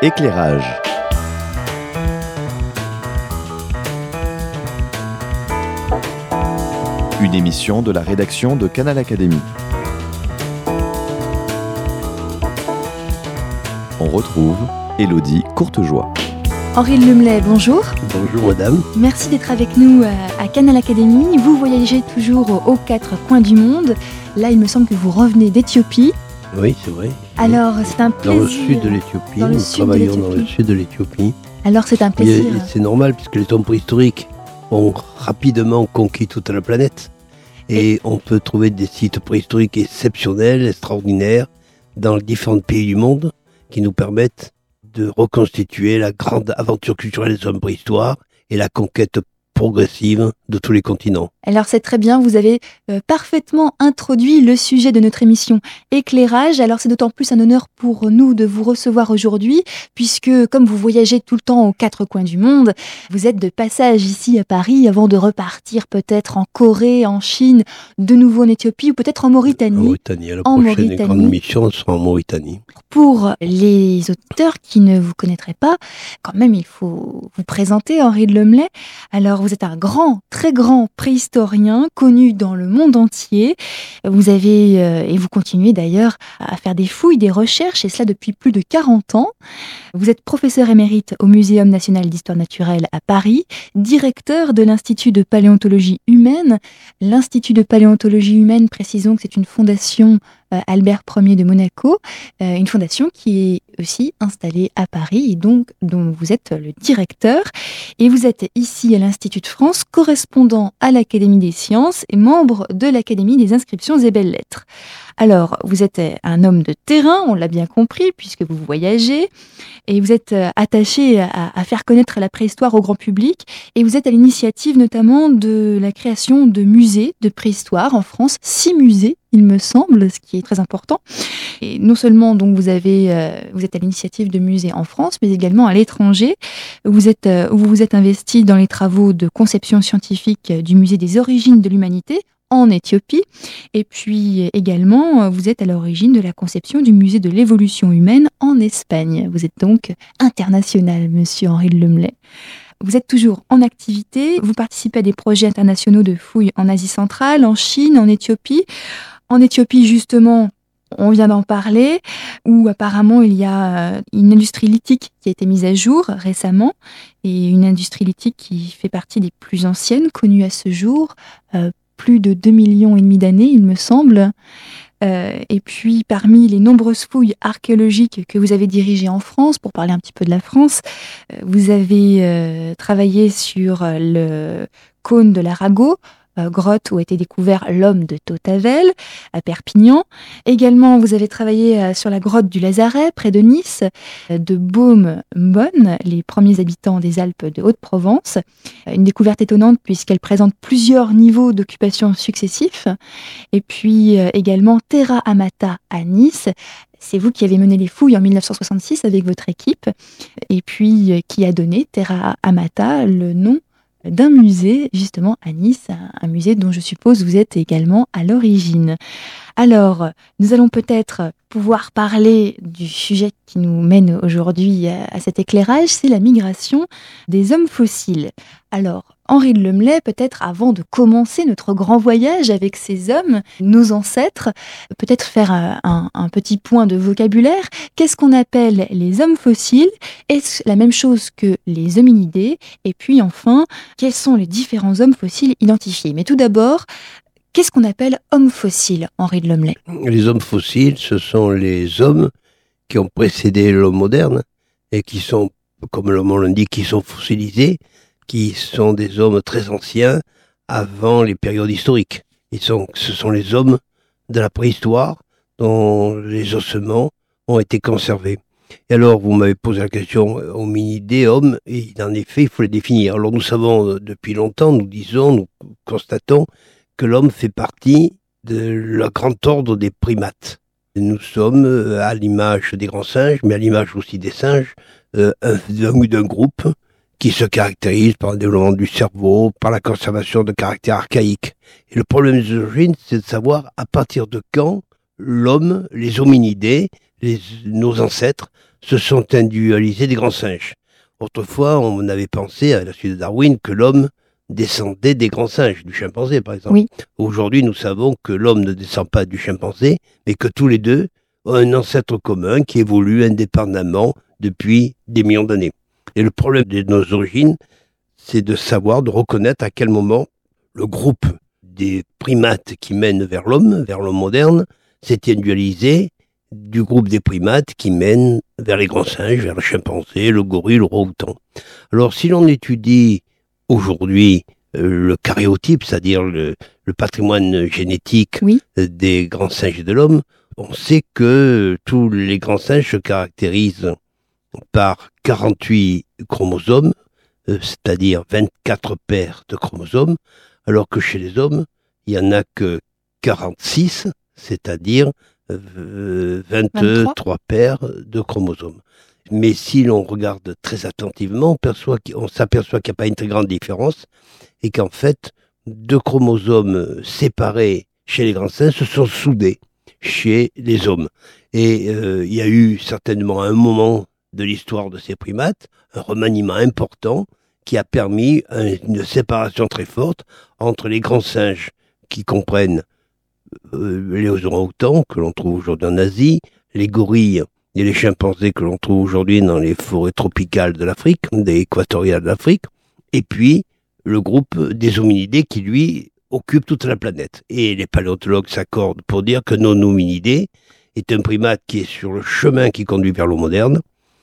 Éclairage. Une émission de la rédaction de Canal Académie. On retrouve Élodie Courtejoie. Henri Lemley, bonjour. Bonjour madame. Merci d'être avec nous à Canal Académie. Vous voyagez toujours aux quatre coins du monde. Là, il me semble que vous revenez d'Éthiopie. Oui, c'est vrai. Alors, c'est un plaisir. Dans le sud de l'Éthiopie, nous travaillons dans le sud de l'Éthiopie. Alors, c'est un plaisir. Et c'est normal puisque les hommes préhistoriques ont rapidement conquis toute la planète. Et on peut trouver des sites préhistoriques exceptionnels, extraordinaires, dans différents pays du monde qui nous permettent de reconstituer la grande aventure culturelle des hommes préhistoires et la conquête progressive de tous les continents. Alors c'est très bien, vous avez parfaitement introduit le sujet de notre émission Éclairage. Alors c'est d'autant plus un honneur pour nous de vous recevoir aujourd'hui, puisque comme vous voyagez tout le temps aux quatre coins du monde, vous êtes de passage ici à Paris avant de repartir peut-être en Corée, en Chine, de nouveau en Éthiopie ou peut-être en Mauritanie. En Mauritanie, la prochaine grande mission sera en Mauritanie. Pour les auditeurs qui ne vous connaîtraient pas, quand même il faut vous présenter, Henri Lemley. Alors vous êtes un grand, très grand préhistorien connu dans le monde entier. Vous avez, et vous continuez d'ailleurs, à faire des fouilles, des recherches, et cela depuis plus de 40 ans. Vous êtes professeur émérite au Muséum national d'histoire naturelle à Paris, directeur de l'Institut de paléontologie humaine. L'Institut de paléontologie humaine, précisons que c'est une fondation Albert Ier de Monaco, une fondation qui est aussi installée à Paris et donc dont vous êtes le directeur. Et vous êtes ici à l'Institut de France, correspondant à l'Académie des sciences et membre de l'Académie des inscriptions et belles-lettres. Alors, vous êtes un homme de terrain, on l'a bien compris, puisque vous voyagez, et vous êtes attaché à faire connaître la préhistoire au grand public, et vous êtes à l'initiative notamment de la création de musées de préhistoire en France, 6 musées, il me semble, ce qui est très important. Et non seulement donc vous êtes à l'initiative de musées en France, mais également à l'étranger. Vous vous êtes investi dans les travaux de conception scientifique du musée des origines de l'humanité en Éthiopie. Et puis également, vous êtes à l'origine de la conception du musée de l'évolution humaine en Espagne. Vous êtes donc international, monsieur Henri Lemley. Vous êtes toujours en activité, vous participez à des projets internationaux de fouilles en Asie centrale, en Chine, en Éthiopie. En Éthiopie, justement, on vient d'en parler, où apparemment il y a une industrie lithique qui a été mise à jour récemment, et une industrie lithique qui fait partie des plus anciennes, connues à ce jour, plus de 2,5 millions d'années, il me semble. Et puis, parmi les nombreuses fouilles archéologiques que vous avez dirigées en France, pour parler un petit peu de la France, vous avez travaillé sur le cône de l'Arago, grotte où a été découvert l'homme de Tautavel, à Perpignan. Également, vous avez travaillé sur la grotte du Lazaret, près de Nice, de Beaume-Bonne, les premiers habitants des Alpes de Haute-Provence. Une découverte étonnante puisqu'elle présente plusieurs niveaux d'occupation successifs. Et puis également Terra Amata à Nice. C'est vous qui avez mené les fouilles en 1966 avec votre équipe, et puis qui a donné Terra Amata le nom d'un musée, justement à Nice, un musée dont je suppose vous êtes également à l'origine. Alors, nous allons peut-être pouvoir parler du sujet qui nous mène aujourd'hui à cet éclairage, c'est la migration des hommes fossiles. Alors, Henri Lemley, peut-être avant de commencer notre grand voyage avec ces hommes, nos ancêtres, peut-être faire un petit point de vocabulaire. Qu'est-ce qu'on appelle les hommes fossiles? Est-ce la même chose que les hominidés? Et puis enfin, quels sont les différents hommes fossiles identifiés? Mais tout d'abord, qu'est-ce qu'on appelle hommes fossiles, Henri Lemley? Les hommes fossiles, ce sont les hommes qui ont précédé l'homme moderne et qui sont, comme le nom l'indique, qui sont fossilisés, qui sont des hommes très anciens avant les périodes historiques. Ce sont les hommes de la préhistoire dont les ossements ont été conservés. Et alors, vous m'avez posé la question, hominidés, hommes, et en effet, il faut les définir. Alors, nous savons depuis longtemps, nous constatons que l'homme fait partie de la grande ordre des primates. Nous sommes, à l'image des grands singes, mais à l'image aussi des singes, d'un groupe qui se caractérise par le développement du cerveau, par la conservation de caractères archaïques. Et le problème des origines, c'est de savoir à partir de quand l'homme, les hominidés, nos ancêtres, se sont individualisés des grands singes. Autrefois, on avait pensé, à la suite de Darwin, que l'homme descendait des grands singes, du chimpanzé par exemple. Oui. Aujourd'hui, nous savons que l'homme ne descend pas du chimpanzé, mais que tous les deux ont un ancêtre commun qui évolue indépendamment depuis des millions d'années. Et le problème de nos origines, c'est de savoir, de reconnaître à quel moment le groupe des primates qui mènent vers l'homme moderne, s'est individualisé du groupe des primates qui mènent vers les grands singes, vers le chimpanzé, le gorille, le orang-outan. Alors, si l'on étudie aujourd'hui le karyotype, c'est-à-dire le patrimoine génétique des grands singes et de l'homme, on sait que tous les grands singes se caractérisent par 48 chromosomes, c'est-à-dire 24 paires de chromosomes, alors que chez les hommes, il n'y en a que 46, c'est-à-dire 23 paires de chromosomes. Mais si l'on regarde très attentivement, on s'aperçoit qu'il n'y a pas une très grande différence et qu'en fait, 2 chromosomes séparés chez les grands singes se sont soudés chez les hommes. Et il y a eu certainement un moment de l'histoire de ces primates, un remaniement important qui a permis une séparation très forte entre les grands singes qui comprennent les orang-outans que l'on trouve aujourd'hui en Asie, les gorilles et les chimpanzés que l'on trouve aujourd'hui dans les forêts tropicales de l'Afrique, des équatoriales de l'Afrique, et puis le groupe des hominidés qui, lui, occupe toute la planète. Et les paléontologues s'accordent pour dire que non hominidés est un primate qui est sur le chemin qui conduit vers l'eau moderne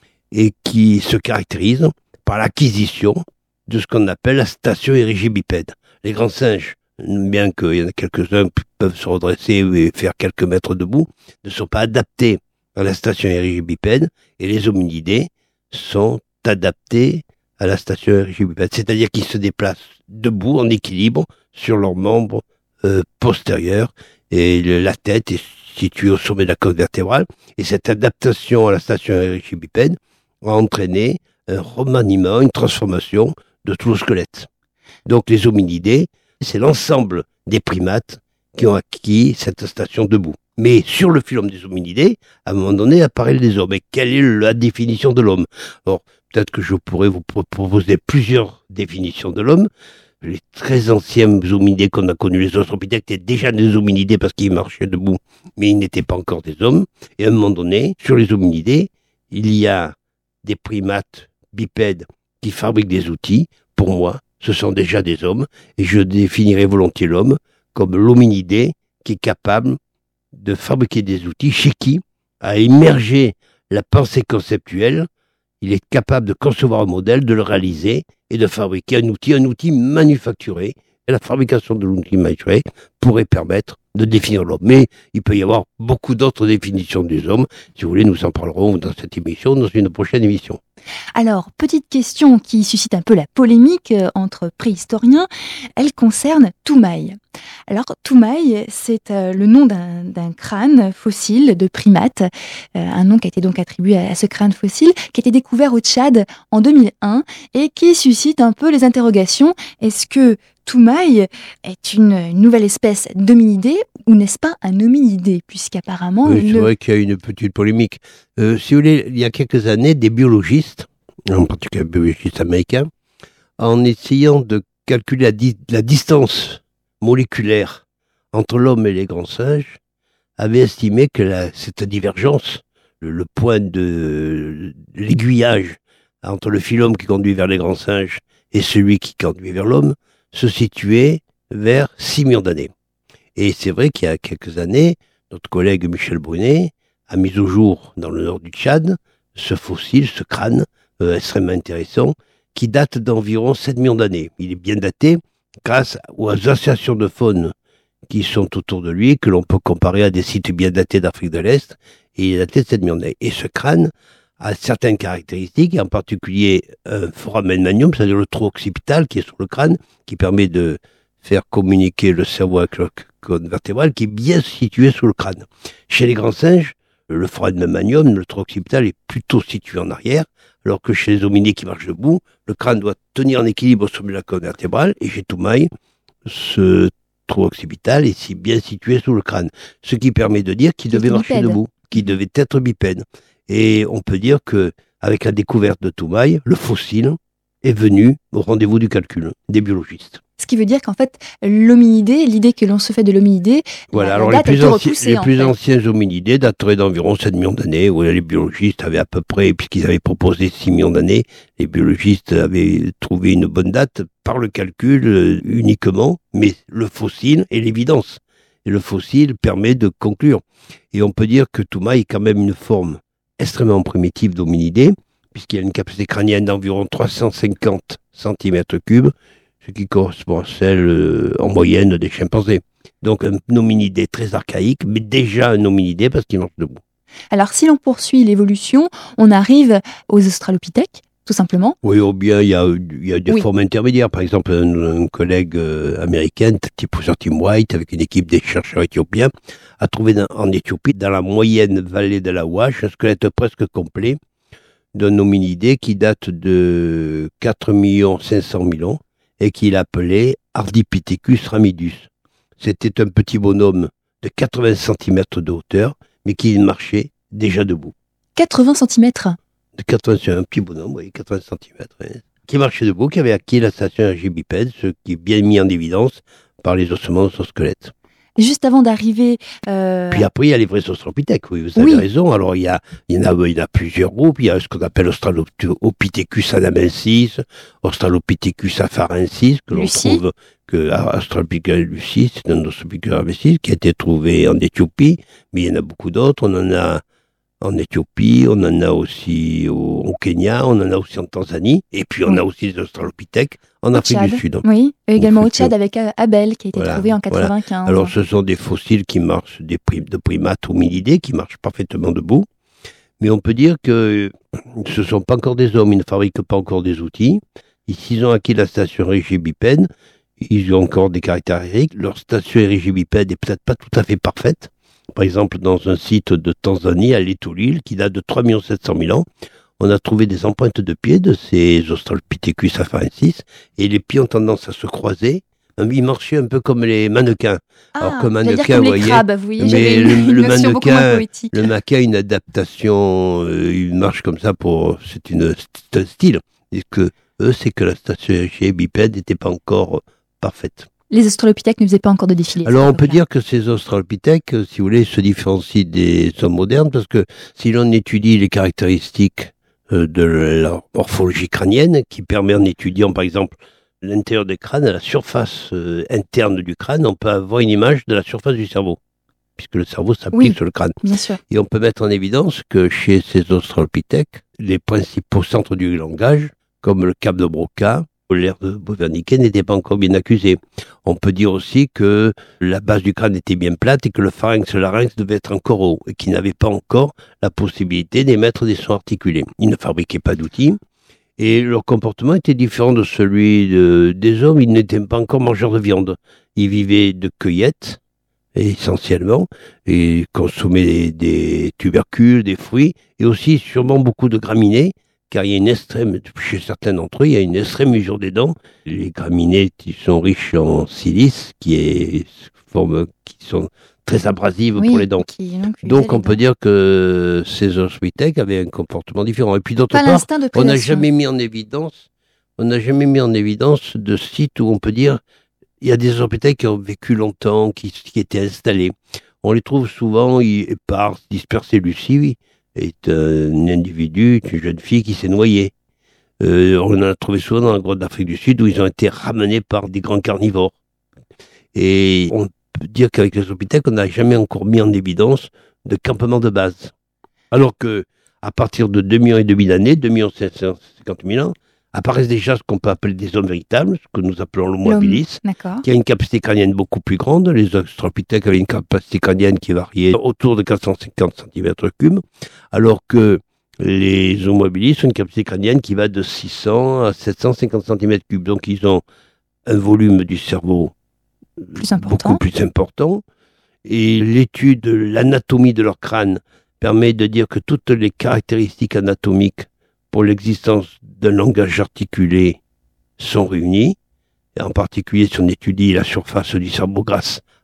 et qui se caractérise par l'acquisition de ce qu'on appelle la station érigibipède. Les grands singes, bien qu'il y en a quelques-uns qui peuvent se redresser et faire quelques mètres debout, ne sont pas adaptés à la station érigibipède, et les hominidés sont adaptés à la station érigibipède, c'est-à-dire qu'ils se déplacent debout en équilibre sur leurs membres postérieurs, et la tête est située au sommet de la colonne vertébrale, et cette adaptation à la station érigibipède a entraîné un remaniement, une transformation de tout le squelette. Donc les hominidés, c'est l'ensemble des primates qui ont acquis cette station debout. Mais sur le phylum des hominidés, à un moment donné, apparaît les hommes. Et quelle est la définition de l'homme? Alors, peut-être que je pourrais vous proposer plusieurs définitions de l'homme. Les très anciens hominidés qu'on a connus, les australopithèques, étaient déjà des hominidés parce qu'ils marchaient debout, mais ils n'étaient pas encore des hommes. Et à un moment donné, sur les hominidés, il y a des primates bipèdes qui fabriquent des outils. Pour moi, ce sont déjà des hommes, et je définirais volontiers l'homme comme l'hominidé qui est capable de fabriquer des outils, chez qui a émergé la pensée conceptuelle. Il est capable de concevoir un modèle, de le réaliser et de fabriquer un outil manufacturé. Et la fabrication de l'outil manufacturé pourrait permettre de définir l'homme. Mais il peut y avoir beaucoup d'autres définitions des hommes. Si vous voulez, nous en parlerons dans cette émission, dans une prochaine émission. Alors, petite question qui suscite un peu la polémique entre préhistoriens, elle concerne Toumaï. Alors, Toumaï, c'est le nom d'un crâne fossile de primate, un nom qui a été donc attribué à ce crâne fossile, qui a été découvert au Tchad en 2001 et qui suscite un peu les interrogations. Est-ce que Toumaï est une nouvelle espèce d'hominidé ou n'est-ce pas un hominidé, puisqu'apparemment... Oui, c'est vrai qu'il y a une petite polémique. Si vous voulez, il y a quelques années, des biologistes, en particulier des biologistes américains, en essayant de calculer la distance moléculaire entre l'homme et les grands singes, avaient estimé que cette divergence, le point de l'aiguillage entre le phylum qui conduit vers les grands singes et celui qui conduit vers l'homme, se situait vers 6 millions d'années. Et c'est vrai qu'il y a quelques années, notre collègue Michel Brunet a mis au jour, dans le nord du Tchad, ce fossile, ce crâne extrêmement intéressant, qui date d'environ 7 millions d'années. Il est bien daté grâce aux associations de faune qui sont autour de lui, que l'on peut comparer à des sites bien datés d'Afrique de l'Est, et il est daté de 7 millions d'années. Et ce crâne a certaines caractéristiques, en particulier un foramen magnum, c'est-à-dire le trou occipital qui est sur le crâne, qui permet de faire communiquer le cerveau avec la colonne vertébrale, qui est bien situé sous le crâne. Chez les grands singes, le foramen magnum, le trou occipital, est plutôt situé en arrière, alors que chez les hominidés qui marchent debout, le crâne doit tenir en équilibre au sommet de la colonne vertébrale, et chez Toumaï, ce trou occipital est si bien situé sous le crâne, ce qui permet de dire qu'il devait marcher debout, qu'il devait être bipède. Et on peut dire que avec la découverte de Toumaï, le fossile est venu au rendez-vous du calcul des biologistes. Ce qui veut dire qu'en fait, l'hominidé, l'idée que l'on se fait de l'hominidé, Voilà, la alors date les repoussée, plus anciens hominidés dateraient d'environ 7 millions d'années, où les biologistes avaient à peu près, puisqu'ils avaient proposé 6 millions d'années, les biologistes avaient trouvé une bonne date par le calcul uniquement, mais le fossile est l'évidence. Et le fossile permet de conclure. Et on peut dire que Toumaï est quand même une forme extrêmement primitive d'hominidé, puisqu'il y a une capacité crânienne d'environ 350 cm3, ce qui correspond à celle en moyenne des chimpanzés. Donc un hominidé très archaïque, mais déjà un hominidé parce qu'il marche debout. Alors si l'on poursuit l'évolution, on arrive aux australopithèques, tout simplement. Oui, ou bien il y a des formes intermédiaires. Par exemple, un collègue américain, professeur Tim White, avec une équipe des chercheurs éthiopiens, a trouvé en Éthiopie, dans la moyenne vallée de la Ouache, un squelette presque complet d'un hominidé qui date de 4 500 000 ans et qu'il appelait Ardipithecus ramidus. C'était un petit bonhomme de 80 cm de hauteur, mais qui marchait déjà debout. 80 cm De 80, un petit bonhomme, oui, 80 cm, hein, qui marchait debout, qui avait acquis la station ergibipède, ce qui est bien mis en évidence par les ossements de son squelette. Juste avant d'arriver... Puis après, il y a les vrais australopithèques, oui, vous avez raison. Alors, il y en a plusieurs groupes. Il y a ce qu'on appelle Australopithecus anamensis, Australopithecus afarensis, que l'on trouve, Australopithecus lucis, c'est un Australopithecus afarensis qui a été trouvé en Éthiopie, mais il y en a beaucoup d'autres. On en a en Éthiopie, on en a aussi au Kenya, on en a aussi en Tanzanie, et puis on a aussi les australopithèques en Afrique du Sud. Oui, et également au Tchad avec Abel qui a été trouvé en 95. Voilà. Alors ce sont des fossiles qui marchent, de primates hominidés qui marchent parfaitement debout, mais on peut dire que ce ne sont pas encore des hommes, ils ne fabriquent pas encore des outils. S'ils ont acquis la station érigibipède, ils ont encore des caractéristiques. Leur station érigibipède n'est peut-être pas tout à fait parfaite. Par exemple, dans un site de Tanzanie, à Litulil, qui date de 3 700 000 ans, on a trouvé des empreintes de pieds de ces Australopithecus afarensis, et les pieds ont tendance à se croiser. Ils marchaient un peu comme les mannequins. Alors que mannequin, vous voyez, crabes, vous voyez, mais le mannequin a une adaptation, il marche comme ça c'est un style. Et que eux, c'est que la station bipède n'était pas encore parfaite. Les australopithèques ne faisaient pas encore de défilé. Alors on peut dire que ces australopithèques, si vous voulez, se différencient des hommes modernes, parce que si l'on étudie les caractéristiques de la morphologie crânienne, qui permet en étudiant par exemple l'intérieur des crânes, la surface interne du crâne, on peut avoir une image de la surface du cerveau, puisque le cerveau s'applique sur le crâne. Bien sûr. Et on peut mettre en évidence que chez ces australopithèques, les principaux centres du langage, comme le cap de Broca, l'aire de Bouverniquet n'était pas encore bien accusé. On peut dire aussi que la base du crâne était bien plate et que le pharynx et le larynx devaient être encore haut et qu'ils n'avaient pas encore la possibilité d'émettre des sons articulés. Ils ne fabriquaient pas d'outils et leur comportement était différent de celui des hommes. Ils n'étaient pas encore mangeurs de viande. Ils vivaient de cueillettes essentiellement et consommaient des tubercules, des fruits et aussi sûrement beaucoup de graminées. Car il y a une extrême, chez certains d'entre eux, il y a une extrême usure des dents. Les graminées qui sont riches en silice, qui sont très abrasives pour les dents. Donc on peut dire que ces australopithèques avaient un comportement différent. Et puis d'autre part, on n'a jamais mis en évidence de sites où on peut dire il y a des australopithèques qui ont vécu longtemps, qui étaient installés. On les trouve souvent épars, dispersés. Lucie est un individu, une jeune fille qui s'est noyée. On en a trouvé souvent dans la grotte d'Afrique du Sud où ils ont été ramenés par des grands carnivores. Et on peut dire qu'avec les australopithèques, on n'a jamais encore mis en évidence de campement de base. Alors que à partir de 2,5 millions d'années, 2,550 000 ans, apparaissent déjà ce qu'on peut appeler des hommes véritables, ce que nous appelons l'Homo habilis, qui a une capacité crânienne beaucoup plus grande. Les australopithèques avaient une capacité crânienne qui variait autour de 450 cm3, alors que les Homo habilis ont une capacité crânienne qui va de 600 à 750 cm3. Donc ils ont un volume du cerveau beaucoup plus important. Et l'étude de l'anatomie de leur crâne permet de dire que toutes les caractéristiques anatomiques pour l'existence d'un langage articulé sont réunis, et en particulier si on étudie la surface du cerveau grâce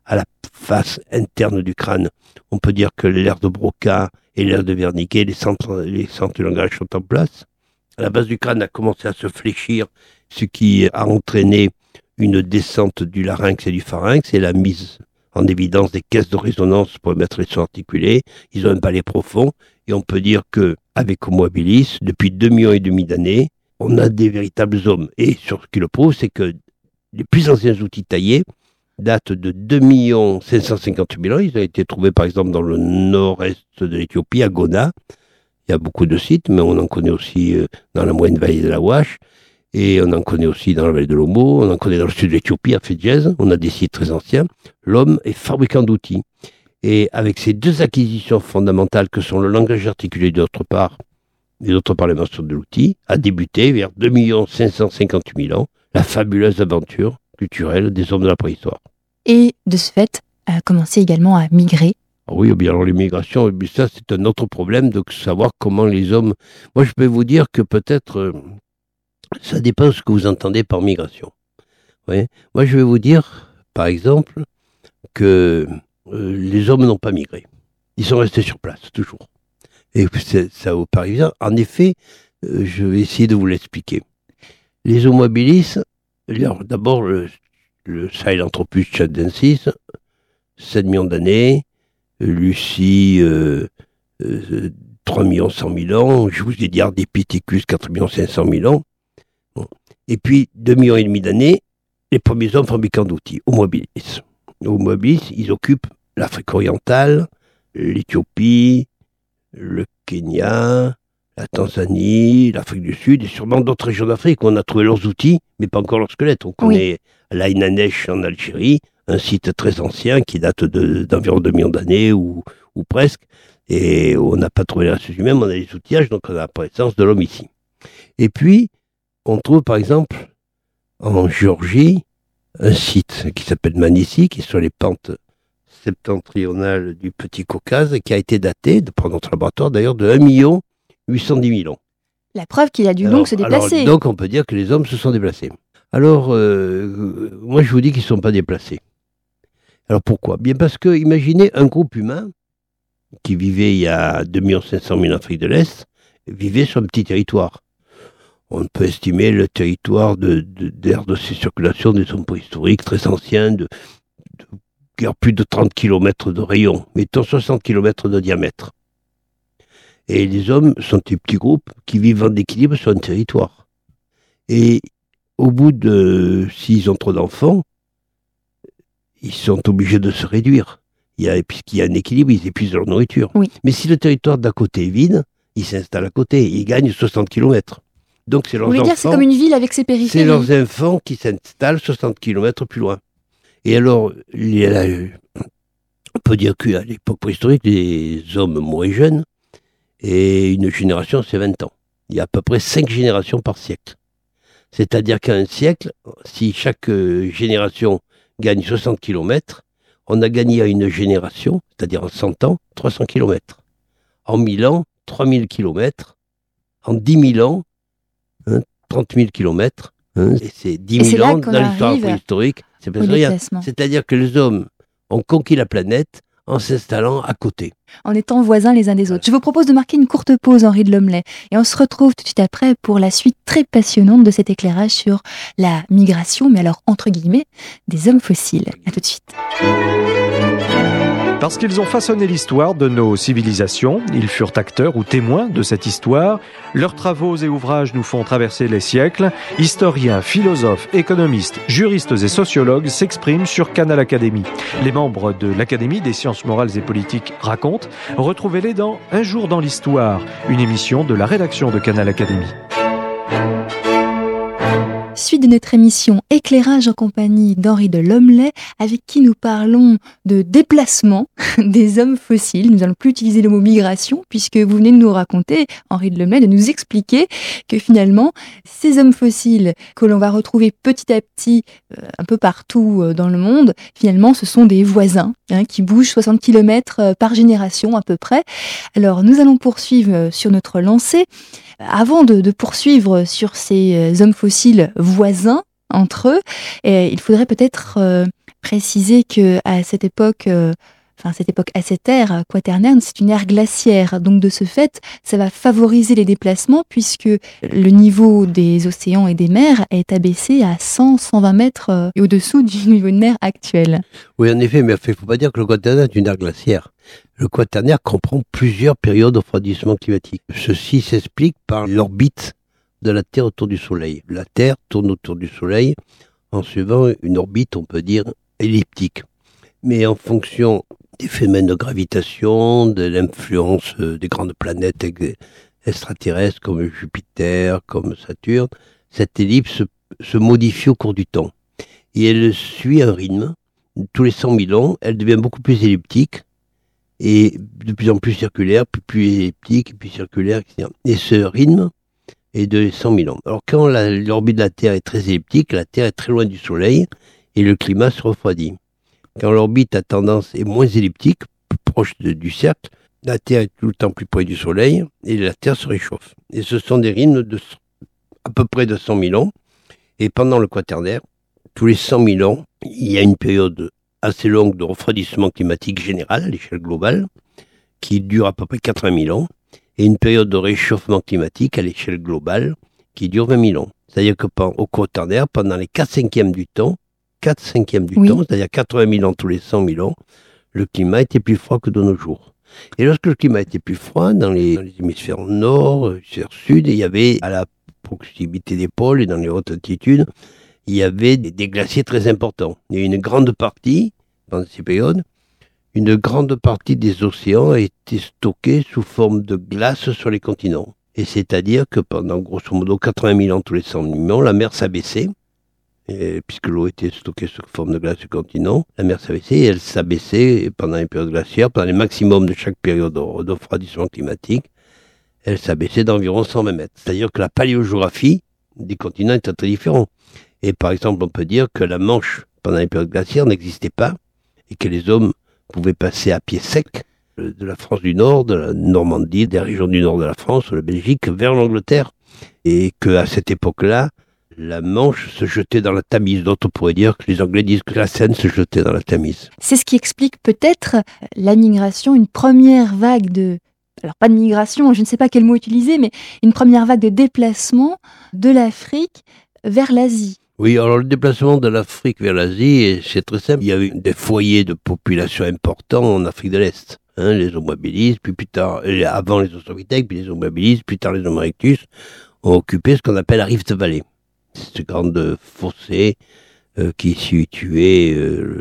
à la face interne du crâne. On peut dire que l'aire de Broca et l'aire de Wernicke, les centres du langage sont en place. La base du crâne a commencé à se fléchir, ce qui a entraîné une descente du larynx et du pharynx et la mise en évidence des caisses de résonance pour émettre les sons articulés. Ils ont un palais profond et on peut dire que avec Homo habilis, depuis 2,5 millions d'années, on a des véritables hommes. Et ce qui le prouve, c'est que les plus anciens outils taillés datent de 2 558 000 ans. Ils ont été trouvés par exemple dans le nord-est de l'Éthiopie, à Gona. Il y a beaucoup de sites, mais on en connaît aussi dans la moyenne vallée de la Ouache. Et on en connaît aussi dans la vallée de l'Omo, on en connaît dans le sud de l'Éthiopie, à Fedjez. On a des sites très anciens. L'homme est fabricant d'outils. Et avec ces deux acquisitions fondamentales que sont le langage articulé d'autre part, et d'autre part l'invention de l'outil, a débuté vers 2 558 000 ans la fabuleuse aventure culturelle des hommes de la préhistoire. Et de ce fait, a commencé également à migrer. Oui, bien alors les migrations, ça c'est un autre problème de savoir comment les hommes... Moi je peux vous dire que peut-être... ça dépend de ce que vous entendez par migration. Oui. Moi, je vais vous dire, par exemple, que les hommes n'ont pas migré. Ils sont restés sur place, toujours. Et ça vous paraît bizarre. En effet, je vais essayer de vous l'expliquer. Les Homo habilis, d'abord, le Sahelanthropus tchadensis, 7 millions d'années, Lucie, 3 100 000 ans, je vous ai dit Ardipithecus, 4 500 000 ans. Et puis, 2,5 millions d'années, les premiers hommes fabricants d'outils, Homo habilis. Les Homo habilis, ils occupent l'Afrique orientale, l'Éthiopie, le Kenya, la Tanzanie, l'Afrique du Sud, et sûrement d'autres régions d'Afrique où on a trouvé leurs outils, mais pas encore leurs squelettes. On connaît l'Aïn Nesh en Algérie, un site très ancien qui date d'environ 2 millions d'années ou presque, et on n'a pas trouvé les restes humains, mais on a des outillages, donc on a la présence de l'homme ici. Et puis, on trouve par exemple en Géorgie un site qui s'appelle Manissi, qui est sur les pentes septentrionales du Petit Caucase, et qui a été daté, par notre laboratoire d'ailleurs, de 1 810 000 ans. La preuve qu'il a dû donc se déplacer. Donc on peut dire que les hommes se sont déplacés. Alors, moi je vous dis qu'ils ne sont pas déplacés. Alors pourquoi ? Bien parce que, imaginez un groupe humain qui vivait il y a 2 500 000 ans en Afrique de l'Est, vivait sur un petit territoire. On peut estimer le territoire d'aire de circulation des hommes préhistoriques très anciens, de plus de 30 km de rayon, mettons 60 km de diamètre. Et les hommes sont des petits groupes qui vivent en équilibre sur un territoire. Et au bout s'ils ont trop d'enfants, ils sont obligés de se réduire. Puisqu'il y a un équilibre, ils épuisent leur nourriture. Oui. Mais si le territoire d'à côté est vide, ils s'installent à côté, ils gagnent 60 km. Donc c'est leurs enfants. Vous voulez dire c'est comme une ville avec ses périphéries. C'est leurs enfants qui s'installent 60 km plus loin. Et alors, on peut dire qu'à l'époque préhistorique, les hommes mouraient jeunes, et une génération, c'est 20 ans. Il y a à peu près 5 générations par siècle. C'est-à-dire qu'à un siècle, si chaque génération gagne 60 km, on a gagné à une génération, c'est-à-dire en 100 ans, 300 km. En 1000 ans, 3000 km. En 10 000 ans, 30 000 km. Et c'est 10 000 ans dans l'histoire préhistorique. C'est pas rien. C'est-à-dire que les hommes ont conquis la planète en s'installant à côté. En étant voisins les uns des autres. Je vous propose de marquer une courte pause, Henri de Lomley, et on se retrouve tout de suite après pour la suite très passionnante de cet éclairage sur la migration, mais alors entre guillemets, des hommes fossiles. À tout de suite. Parce qu'ils ont façonné l'histoire de nos civilisations, ils furent acteurs ou témoins de cette histoire. Leurs travaux et ouvrages nous font traverser les siècles. Historiens, philosophes, économistes, juristes et sociologues s'expriment sur Canal Académie. Les membres de l'Académie des sciences morales et politiques racontent. Retrouvez-les dans Un jour dans l'histoire, une émission de la rédaction de Canal Académie. Suite de notre émission Éclairage en compagnie d'Henri de Lomley, avec qui nous parlons de déplacement des hommes fossiles. Nous n'allons plus utiliser le mot migration, puisque vous venez de nous raconter, Henri de Lomley, de nous expliquer que finalement, ces hommes fossiles que l'on va retrouver petit à petit un peu partout dans le monde, finalement, ce sont des voisins qui bougent 60 km par génération à peu près. Alors, nous allons poursuivre sur notre lancée. Avant de poursuivre sur ces hommes fossiles voisins entre eux, il faudrait peut-être préciser que à cette époque, à cette ère quaternaire, c'est une ère glaciaire. Donc de ce fait, ça va favoriser les déplacements puisque le niveau des océans et des mers est abaissé à 100-120 mètres et au-dessous du niveau de mer actuel. Oui, en effet, mais il ne faut pas dire que le quaternaire est une ère glaciaire. Le quaternaire comprend plusieurs périodes de refroidissement climatique. Ceci s'explique par l'orbite de la Terre autour du Soleil. La Terre tourne autour du Soleil en suivant une orbite, on peut dire, elliptique. Mais en fonction des phénomènes de gravitation, de l'influence des grandes planètes extraterrestres comme Jupiter, comme Saturne, cette ellipse se modifie au cours du temps. Et elle suit un rythme. Tous les 100 000 ans, elle devient beaucoup plus elliptique et de plus en plus circulaire, puis plus elliptique, puis circulaire, etc. Et ce rythme est de 100 000 ans. Alors quand l'orbite de la Terre est très elliptique, la Terre est très loin du Soleil et le climat se refroidit. Quand l'orbite a tendance est moins elliptique, plus proche du cercle, la Terre est tout le temps plus près du Soleil et la Terre se réchauffe. Et ce sont des rythmes de à peu près de 100 000 ans. Et pendant le quaternaire, tous les 100 000 ans, il y a une période assez longue de refroidissement climatique général à l'échelle globale, qui dure à peu près 80 000 ans, et une période de réchauffement climatique à l'échelle globale, qui dure 20 000 ans. C'est-à-dire qu'au quaternaire, pendant les 4/5 du temps, c'est-à-dire 80 000 ans tous les 100 000 ans, le climat était plus froid que de nos jours. Et lorsque le climat était plus froid, dans les hémisphères nord, sud, il y avait, à la proximité des pôles et dans les hautes altitudes, il y avait des glaciers très importants. Il y a une grande partie, pendant ces périodes, une grande partie des océans a été stockée sous forme de glace sur les continents. Et c'est-à-dire que pendant grosso modo 80 000 ans tous les 100 000 ans, la mer s'abaissait. Et puisque l'eau était stockée sous forme de glace sur le continent, la mer s'abaissait et elle s'abaissait pendant les périodes glaciaires, pendant les maximums de chaque période de refroidissement climatique, elle s'abaissait d'environ 120 mètres. C'est-à-dire que la paléogéographie des continents était très différente. Et par exemple, on peut dire que la Manche, pendant les périodes glaciaires, n'existait pas et que les hommes pouvaient passer à pied sec de la France du Nord, de la Normandie, des régions du nord de la France, de la Belgique, vers l'Angleterre. Et qu'à cette époque-là, la Manche se jetait dans la Tamise. D'autres pourraient dire que les Anglais disent que la Seine se jetait dans la Tamise. C'est ce qui explique peut-être la migration, une première vague de... Alors pas de migration, je ne sais pas quel mot utiliser, mais une première vague de déplacement de l'Afrique vers l'Asie. Oui, alors le déplacement de l'Afrique vers l'Asie, c'est très simple. Il y avait des foyers de population importants en Afrique de l'Est. Les Homo habilis, puis plus tard, avant les Australopithèques, puis les Homo habilis, plus tard les Homo erectus, ont occupé ce qu'on appelle la Rift Valley. Cette grande fossé qui est située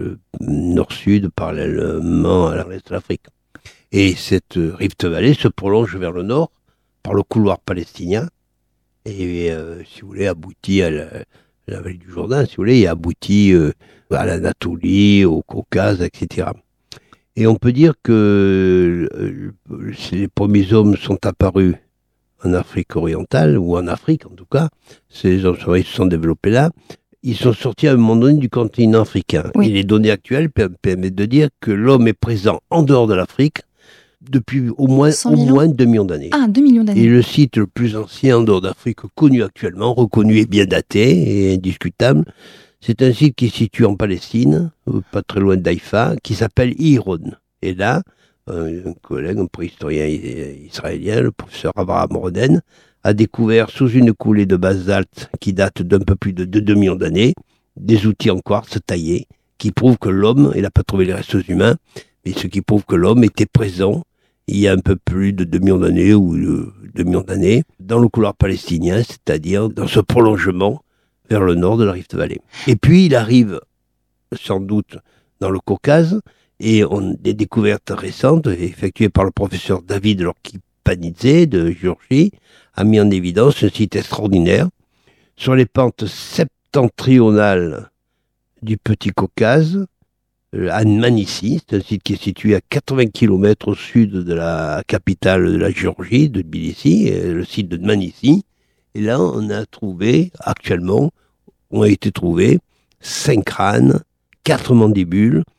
nord-sud parallèlement à l'est de l'Afrique. Et cette Rift Valley se prolonge vers le nord par le couloir palestinien et, si vous voulez, aboutit à la vallée du Jourdain, si vous voulez, et aboutit à l'Anatolie, au Caucase, etc. Et on peut dire que les premiers hommes sont apparus en Afrique orientale, ou en Afrique en tout cas. Ces hommes se sont développés là. Ils sont sortis à un moment donné du continent africain. Oui. Et les données actuelles permettent de dire que l'homme est présent en dehors de l'Afrique depuis au moins 2 millions d'années. Ah, 2 millions d'années. Et le site le plus ancien en dehors d'Afrique connu actuellement, reconnu et bien daté et indiscutable, c'est un site qui est situé en Palestine, pas très loin d'Haïfa, qui s'appelle Iron. Et là, un collègue, un préhistorien israélien, le professeur Avraham Roden, a découvert sous une coulée de basalte qui date d'un peu plus de 2 millions d'années, des outils en quartz taillés qui prouvent que l'homme, il n'a pas trouvé les restes humains, mais ce qui prouve que l'homme était présent il y a un peu plus de 2 millions d'années ou 2 millions d'années dans le couloir palestinien, c'est-à-dire dans ce prolongement vers le nord de la Rift Valley. Et puis il arrive sans doute dans le Caucase, et des découvertes récentes effectuées par le professeur David Lorkipanidze de Géorgie a mis en évidence un site extraordinaire sur les pentes septentrionales du Petit Caucase, à Manissi. C'est un site qui est situé à 80 km au sud de la capitale de la Géorgie, de Tbilissi, le site de Manissi. Et là, on a trouvé, actuellement, ont été trouvés 5 crânes, 4 mandibules,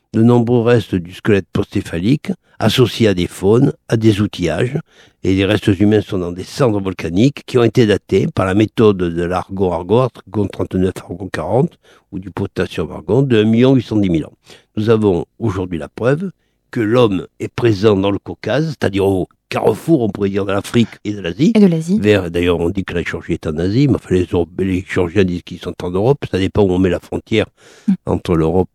de nombreux restes du squelette postcéphalique associés à des faunes, à des outillages, et les restes humains sont dans des cendres volcaniques qui ont été datés par la méthode de l'argon-argon, argon 39, argon 40, ou du potassium-argon, de 1 810 000 ans. Nous avons aujourd'hui la preuve que l'homme est présent dans le Caucase, c'est-à-dire au carrefour, on pourrait dire, de l'Afrique et de l'Asie. Et de l'Asie. D'ailleurs, on dit que la Géorgie est en Asie, mais enfin, les Géorgiens disent qu'ils sont en Europe, ça dépend où on met la frontière entre l'Europe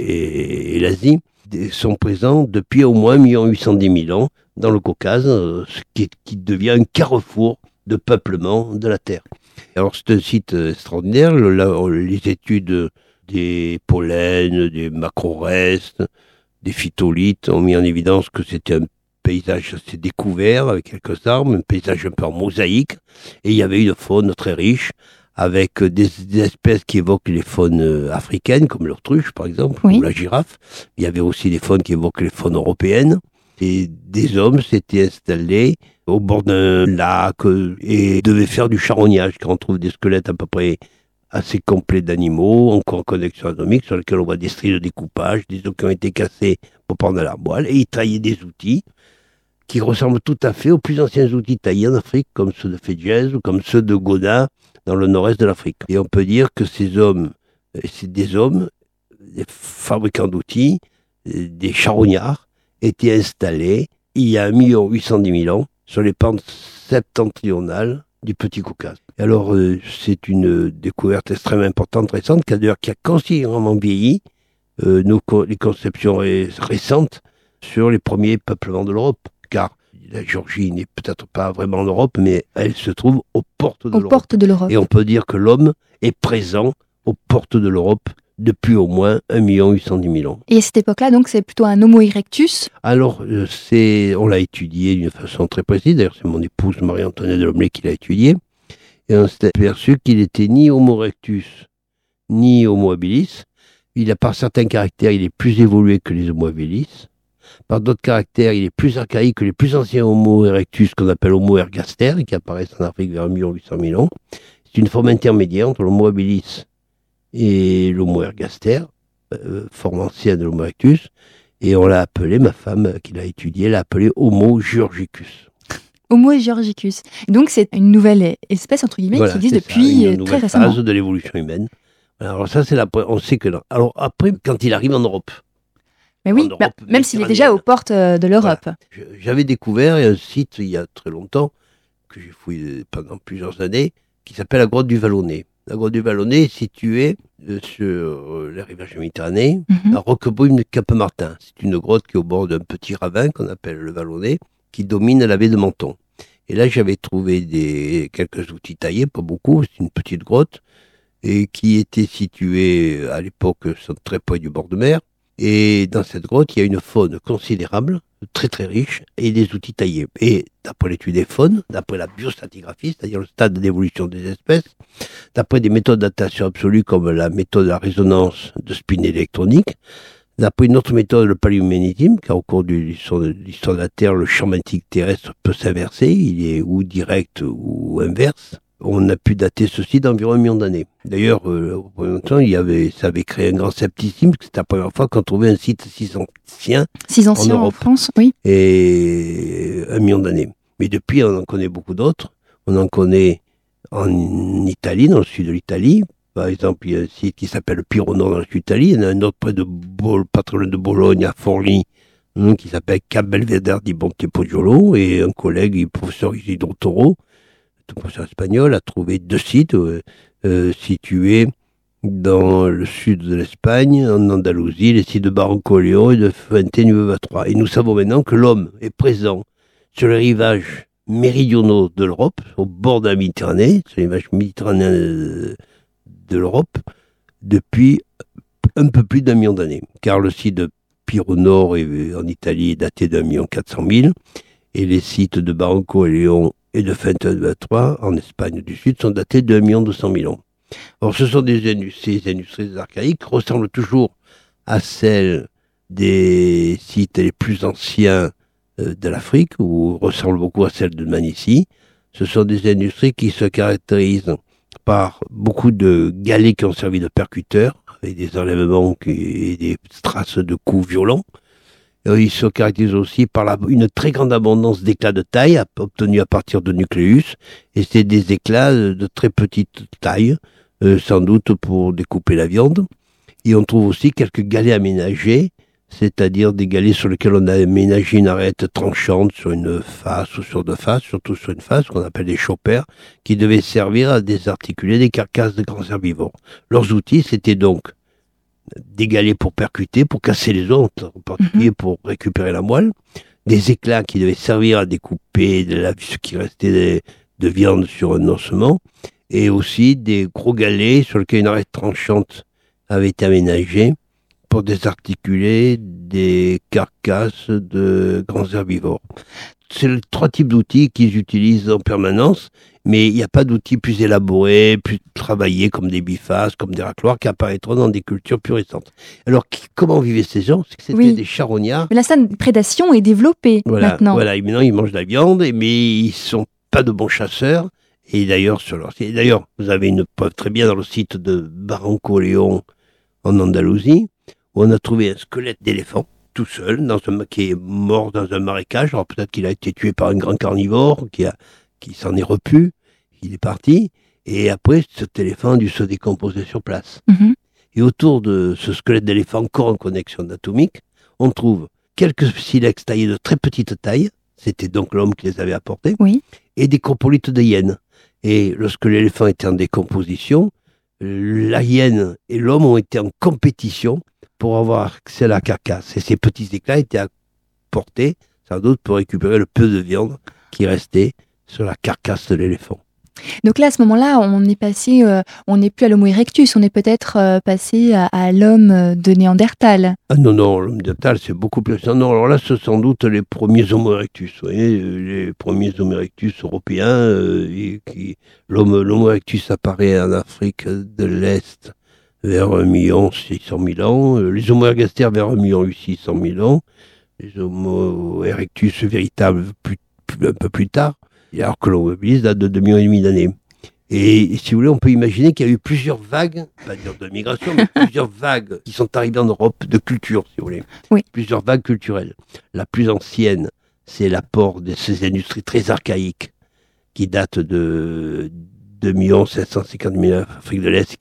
et l'Asie. Ils sont présents depuis au moins 1 810 000 ans dans le Caucase, ce qui devient un carrefour de peuplement de la Terre. Alors c'est un site extraordinaire, les études des pollens, des macrorestes, des phytolithes ont mis en évidence que c'était un paysage assez découvert avec quelques arbres, un paysage un peu en mosaïque, et il y avait une faune très riche avec des espèces qui évoquent les faunes africaines, comme l'autruche par exemple, oui, ou la girafe. Il y avait aussi des faunes qui évoquent les faunes européennes. Et des hommes s'étaient installés au bord d'un lac et devaient faire du charognage, car on trouve des squelettes à peu près assez complets d'animaux, encore en connexion anatomique, sur lesquels on voit des stries de découpage, des os qui ont été cassés pour prendre la moelle, et ils taillaient des outils qui ressemblent tout à fait aux plus anciens outils taillés en Afrique, comme ceux de Fedjez ou comme ceux de Goda, dans le nord-est de l'Afrique. Et on peut dire que ces hommes, c'est des hommes, des fabricants d'outils, des charognards, étaient installés il y a 1 810 000 ans sur les pentes septentrionales du Petit Caucase. Et alors, c'est une découverte extrêmement importante, récente, qui a considérablement vieilli les conceptions récentes sur les premiers peuplements de l'Europe. Car la Géorgie n'est peut-être pas vraiment en Europe, mais elle se trouve aux portes de l'Europe. Et on peut dire que l'homme est présent aux portes de l'Europe depuis au moins 1 810 000 ans. Et à cette époque-là, donc, c'est plutôt un Homo erectus? Alors, on l'a étudié d'une façon très précise. D'ailleurs, c'est mon épouse Marie-Antoinette Delhomme qui l'a étudié. Et on s'est aperçu qu'il n'était ni Homo erectus, ni Homo habilis. Par certains caractères, il est plus évolué que les Homo habilis. Par d'autres caractères, il est plus archaïque que les plus anciens Homo erectus, qu'on appelle Homo ergaster, qui apparaissent en Afrique vers 1 800 000 ans. C'est une forme intermédiaire entre l'Homo habilis et l'Homo ergaster, forme ancienne de l'Homo erectus, et on l'a appelé, ma femme qui l'a étudié, l'a appelé Homo georgicus. Homo georgicus. Donc c'est une nouvelle espèce, entre guillemets, qui existe depuis très récemment. Une phase de l'évolution humaine. Alors ça, on sait que... Alors après, quand il arrive en Europe... Mais oui, même s'il est déjà aux portes de l'Europe. Voilà. J'avais découvert un site, il y a très longtemps, que j'ai fouillé pendant plusieurs années, qui s'appelle la grotte du Vallonnet. La grotte du Vallonnet est située sur les rivages méditerranéens, à Roquebrune-Cap-Martin. C'est une grotte qui est au bord d'un petit ravin qu'on appelle le Vallonnet, qui domine la baie de Menton. Et là, j'avais trouvé quelques outils taillés, pas beaucoup, c'est une petite grotte, et qui était située à l'époque très près du bord de mer. Et dans cette grotte, il y a une faune considérable, très très riche, et des outils taillés. Et d'après l'étude des faunes, d'après la biostratigraphie, c'est-à-dire le stade d'évolution des espèces, d'après des méthodes de datation absolue comme la méthode de la résonance de spin électronique, d'après une autre méthode, le paléomagnétisme, car au cours de l'histoire de la Terre, le champ magnétique terrestre peut s'inverser, il est ou direct ou inverse. On a pu dater ceci d'environ 1 million d'années. D'ailleurs, au premier temps, ça avait créé un grand scepticisme, parce que c'était la première fois qu'on trouvait un site si ancien en Europe. En France, oui. Et 1 million d'années. Mais depuis, on en connaît beaucoup d'autres. On en connaît en Italie, dans le sud de l'Italie. Par exemple, il y a un site qui s'appelle Pirono dans le sud de l'Italie. Il y en a un autre près de pas très loin de Bologne, à Forlì, qui s'appelle Cap Belvedere di Montepoggiolo. Et un collègue, le professeur Isidro Toro, le professeur espagnol, a trouvé 2 sites situés dans le sud de l'Espagne, en Andalousie, les sites de Barranco-Léon et de Fuente-Nueva-3. Et nous savons maintenant que l'homme est présent sur les rivages méridionaux de l'Europe, au bord de la Méditerranée, sur les rivages méditerranéens de l'Europe, depuis un peu plus d'1 million d'années. Car le site de Piro Nord en Italie est daté d'1 400 000 et les sites de Barranco-Léon et de Fuente-Nueva-3 en Espagne du Sud sont datés de 1 200 000 ans. Or, ces industries archaïques ressemblent toujours à celles des sites les plus anciens de l'Afrique, ou ressemblent beaucoup à celles de Manici. Ce sont des industries qui se caractérisent par beaucoup de galets qui ont servi de percuteurs, avec des enlèvements et des traces de coups violents. Il se caractérise aussi par une très grande abondance d'éclats de taille obtenus à partir de nucléus, et c'est des éclats de très petite taille, sans doute pour découper la viande. Et on trouve aussi quelques galets aménagés, c'est-à-dire des galets sur lesquels on a aménagé une arête tranchante sur une face ou sur deux faces, surtout sur une face, qu'on appelle des choppers, qui devaient servir à désarticuler des carcasses de grands herbivores. Leurs outils, c'était donc des galets pour percuter, pour casser les os, en particulier pour récupérer la moelle, des éclats qui devaient servir à découper ce qui restait de viande sur un ossement, et aussi des gros galets sur lesquels une arête tranchante avait été aménagée pour désarticuler des carcasses de grands herbivores. C'est les 3 types d'outils qu'ils utilisent en permanence, mais il n'y a pas d'outils plus élaborés, plus travaillés comme des bifaces, comme des racloirs qui apparaîtront dans des cultures plus récentes. Alors, comment vivaient ces gens? C'est que c'était des charognards. Mais la prédation est développée maintenant. Voilà, et maintenant ils mangent de la viande, mais ils ne sont pas de bons chasseurs. Et d'ailleurs, vous avez une preuve très bien dans le site de Barranco-Léon en Andalousie, où on a trouvé un squelette d'éléphant, tout seul, qui est mort dans un marécage. Alors peut-être qu'il a été tué par un grand carnivore, qui s'en est repu, il est parti, et après cet éléphant a dû se décomposer sur place. Et autour de ce squelette d'éléphant, encore en connexion anatomique, on trouve quelques silex taillés de très petite taille, c'était donc l'homme qui les avait apportés, et des coprolites de hyène. Et lorsque l'éléphant était en décomposition, la hyène et l'homme ont été en compétition pour avoir accès à la carcasse. Et ces petits éclats étaient apportés, sans doute, pour récupérer le peu de viande qui restait sur la carcasse de l'éléphant. Donc là, à ce moment-là, on est passé, on n'est plus à l'Homo erectus, on est peut-être passé à l'homme de Néandertal. Ah non, l'homme de Néandertal, c'est beaucoup plus... Non, alors là, c'est sans doute les premiers Homo erectus, vous voyez, les premiers Homo erectus européens. L'Homo erectus apparaît en Afrique de l'Est vers 1 600 000 ans, les Homo ergaster vers 1 600 000 ans, les Homo erectus véritables un peu plus tard, alors que l'Homo habilis date de 2,5 millions d'années. Et si vous voulez, on peut imaginer qu'il y a eu plusieurs vagues, pas dire de migration, mais plusieurs vagues qui sont arrivées en Europe de culture, si vous voulez. Plusieurs vagues culturelles. La plus ancienne, c'est l'apport de ces industries très archaïques qui datent de 2 750 000 Afrique de l'Est,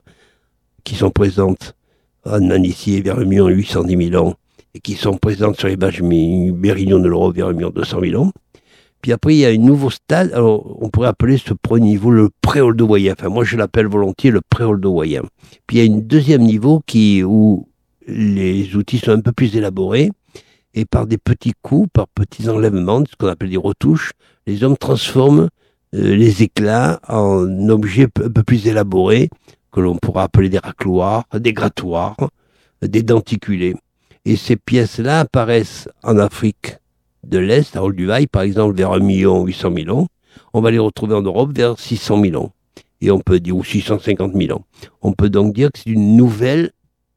qui sont présentes en Manicie vers 1 810 000 ans, et qui sont présentes sur les berges méridionaux de l'Europe vers 1 200 000 ans. Puis après, il y a un nouveau stade, alors on pourrait appeler ce premier niveau le pré-holdoïen. Enfin, moi je l'appelle volontiers le pré-holdoïen. Puis il y a un deuxième niveau où les outils sont un peu plus élaborés, et par des petits coups, par petits enlèvements, ce qu'on appelle des retouches, les hommes transforment les éclats en objets un peu plus élaborés, que l'on pourra appeler des racloirs, des grattoirs, des denticulés. Et ces pièces-là apparaissent en Afrique de l'Est, à Olduvai, par exemple, vers 1 800 000 ans. On va les retrouver en Europe vers 600 000 ans. Et on peut dire, ou 650 000 ans. On peut donc dire que c'est une nouvelle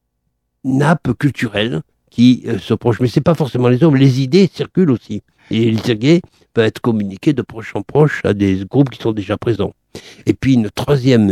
nappe culturelle qui se proche. Mais c'est pas forcément les hommes, les idées circulent aussi. Et les idées peuvent être communiquées de proche en proche à des groupes qui sont déjà présents. Et puis une troisième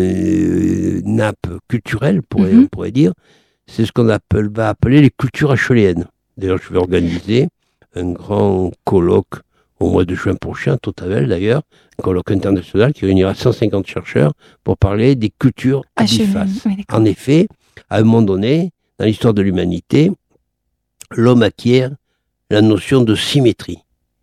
nappe culturelle, on pourrait dire, c'est ce qu'on va appeler les cultures acheléennes. D'ailleurs, je vais organiser un grand colloque au mois de juin prochain, tout à l'heure d'ailleurs, un colloque international qui réunira 150 chercheurs pour parler des cultures bifaces. En effet, à un moment donné, dans l'histoire de l'humanité, l'homme acquiert la notion de symétrie.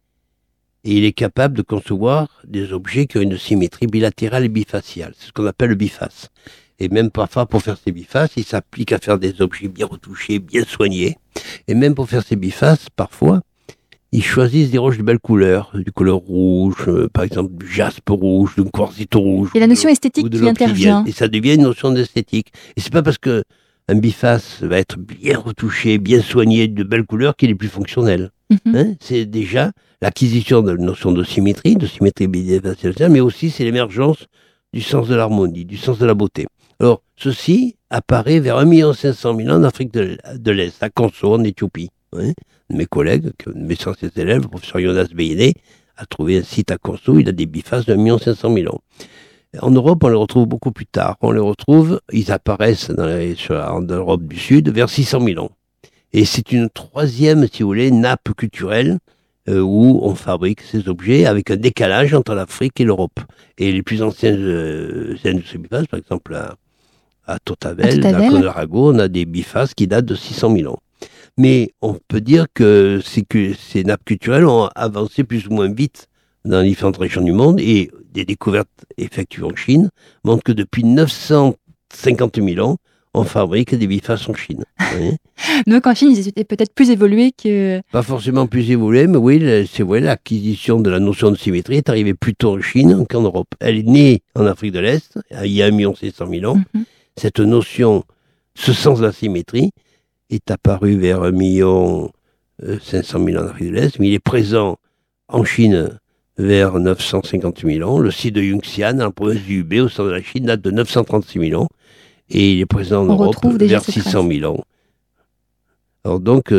Et il est capable de concevoir des objets qui ont une symétrie bilatérale et bifaciale. C'est ce qu'on appelle le biface. Et même parfois, pour faire ces bifaces, il s'applique à faire des objets bien retouchés, bien soignés. Et même pour faire ces bifaces, parfois, ils choisissent des roches de belles couleurs, du couleur rouge, par exemple du jaspe rouge, du quartzite rouge. Et la notion esthétique qui intervient. Et ça devient une notion d'esthétique. Et c'est pas parce que un biface va être bien retouché, bien soigné, de belles couleurs qu'il est plus fonctionnel. C'est déjà l'acquisition de la notion de symétrie bifaciale, mais aussi c'est l'émergence du sens de l'harmonie, du sens de la beauté. Alors, ceci apparaît vers 1 500 000 ans en Afrique de l'Est, à Konso, en Éthiopie. Mes collègues, mes anciens élèves, le professeur Jonas Beyene, a trouvé un site à Konso, il a des bifaces de 1 500 000 ans. En Europe, on les retrouve beaucoup plus tard. Ils apparaissent en Europe du Sud vers 600 000 ans. Et c'est une troisième, si vous voulez, nappe culturelle où on fabrique ces objets avec un décalage entre l'Afrique et l'Europe. Et les plus anciens industries bifaces, par exemple à Totavel, à Conarago, on a des bifaces qui datent de 600 000 ans. Mais on peut dire que ces nappes culturelles ont avancé plus ou moins vite dans les différentes régions du monde, et des découvertes effectuées en Chine montrent que depuis 950 000 ans, on fabrique des bifaces en Chine. Oui. Donc en Chine, ils étaient peut-être plus évolués que... Pas forcément plus évolués, mais oui, c'est vrai, l'acquisition de la notion de symétrie est arrivée plus tôt en Chine qu'en Europe. Elle est née en Afrique de l'Est, il y a 1 700 000 ans. Cette notion, ce sens de la symétrie, est apparu vers 1 500 000 ans en Afrique de l'Est, mais il est présent en Chine vers 950 000 ans. Le site de Yunxian, dans la province du Hubei, au centre de la Chine, date de 936 000 ans. Et il est présent en Europe vers 600 000 ans. Alors donc,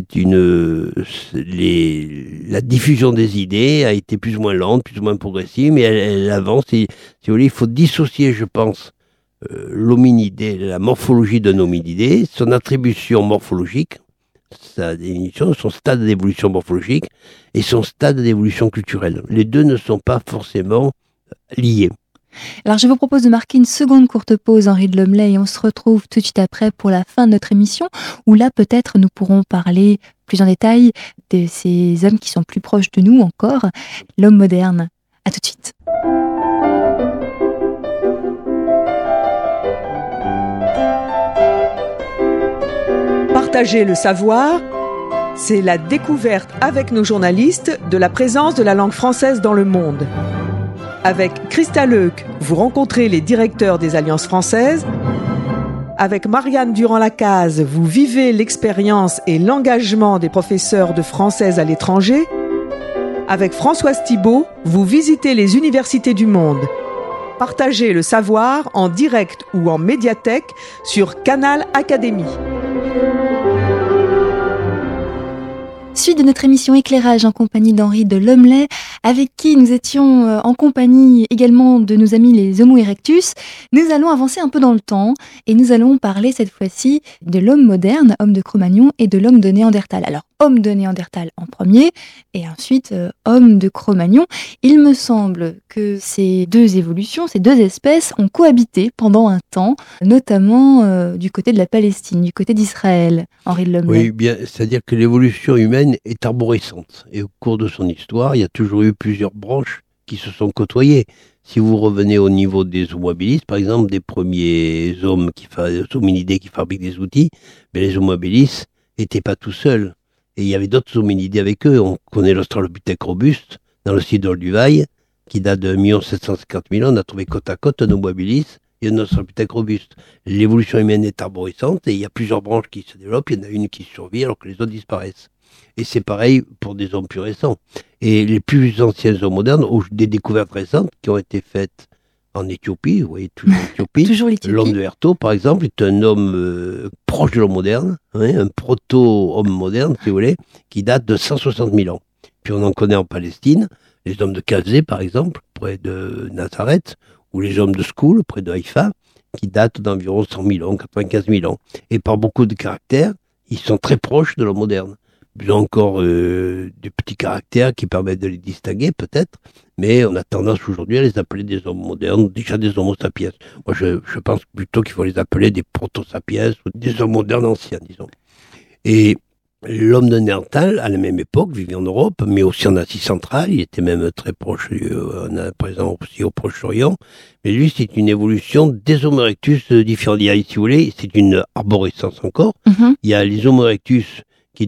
la diffusion des idées a été plus ou moins lente, plus ou moins progressive, mais elle avance. Et, si vous voulez, il faut dissocier, je pense, l'hominidé, la morphologie d'un hominidé, son attribution morphologique, sa définition, son stade d'évolution morphologique et son stade d'évolution culturelle. Les deux ne sont pas forcément liés. Alors je vous propose de marquer une seconde courte pause, Henri de Lomley, et on se retrouve tout de suite après pour la fin de notre émission, où là peut-être nous pourrons parler plus en détail de ces hommes qui sont plus proches de nous encore, l'homme moderne. À tout de suite. Partager le savoir, c'est la découverte avec nos journalistes de la présence de la langue française dans le monde. Avec Christa Leuc, vous rencontrez les directeurs des Alliances françaises. Avec Marianne Durand-Lacaze, vous vivez l'expérience et l'engagement des professeurs de française à l'étranger. Avec Françoise Thibault, vous visitez les universités du monde. Partagez le savoir en direct ou en médiathèque sur Canal Académie. Suite de notre émission Éclairage en compagnie d'Henri de Lomley, avec qui nous étions en compagnie également de nos amis les Homo erectus. Nous allons avancer un peu dans le temps et nous allons parler cette fois-ci de l'homme moderne, homme de Cro-Magnon, et de l'homme de Néandertal. Alors, homme de Néandertal en premier et ensuite homme de Cro-Magnon. Il me semble que ces deux évolutions, ces deux espèces ont cohabité pendant un temps, notamment du côté de la Palestine, du côté d'Israël, Henri de Lomley. Oui, bien, c'est-à-dire que l'évolution humaine est arborescente. Et au cours de son histoire, il y a toujours eu plusieurs branches qui se sont côtoyées. Si vous revenez au niveau des Homo habilis, par exemple, des premiers hominidés qui fabriquent des outils, mais les Homo habilis n'étaient pas tout seuls. Et il y avait d'autres hominidés avec eux. On connaît l'Australopithèque robuste, dans le site d'Olduvai, qui date de 1 750 000 ans. On a trouvé côte à côte un Homo habilis et un Australopithèque robuste. L'évolution humaine est arborescente et il y a plusieurs branches qui se développent. Il y en a une qui survit alors que les autres disparaissent. Et c'est pareil pour des hommes plus récents. Et les plus anciens hommes modernes ont des découvertes récentes qui ont été faites en Éthiopie. Vous voyez, toujours l'Éthiopie. Toujours l'Éthiopie. L'homme de Herto, par exemple, est un homme proche de l'homme moderne, un proto-homme moderne, si vous voulez, qui date de 160 000 ans. Puis on en connaît en Palestine, les hommes de Kazé, par exemple, près de Nazareth, ou les hommes de Skoul, près de Haïfa, qui datent d'environ 100 000 ans, 95 000 ans. Et par beaucoup de caractères, ils sont très proches de l'homme moderne. Ils ont encore des petits caractères qui permettent de les distinguer, peut-être, mais on a tendance aujourd'hui à les appeler des hommes modernes, déjà des homo sapiens. Moi, je pense plutôt qu'il faut les appeler des proto-sapiens, ou des hommes modernes anciens, disons. Et l'homme de Néandertal, à la même époque, vivait en Europe, mais aussi en Asie centrale. Il était même très proche, présent aussi au Proche-Orient. Mais lui, c'est une évolution des Homo erectus différents. Il y a, si vous voulez, c'est une arborescence encore. Mm-hmm. Il y a les Homo erectus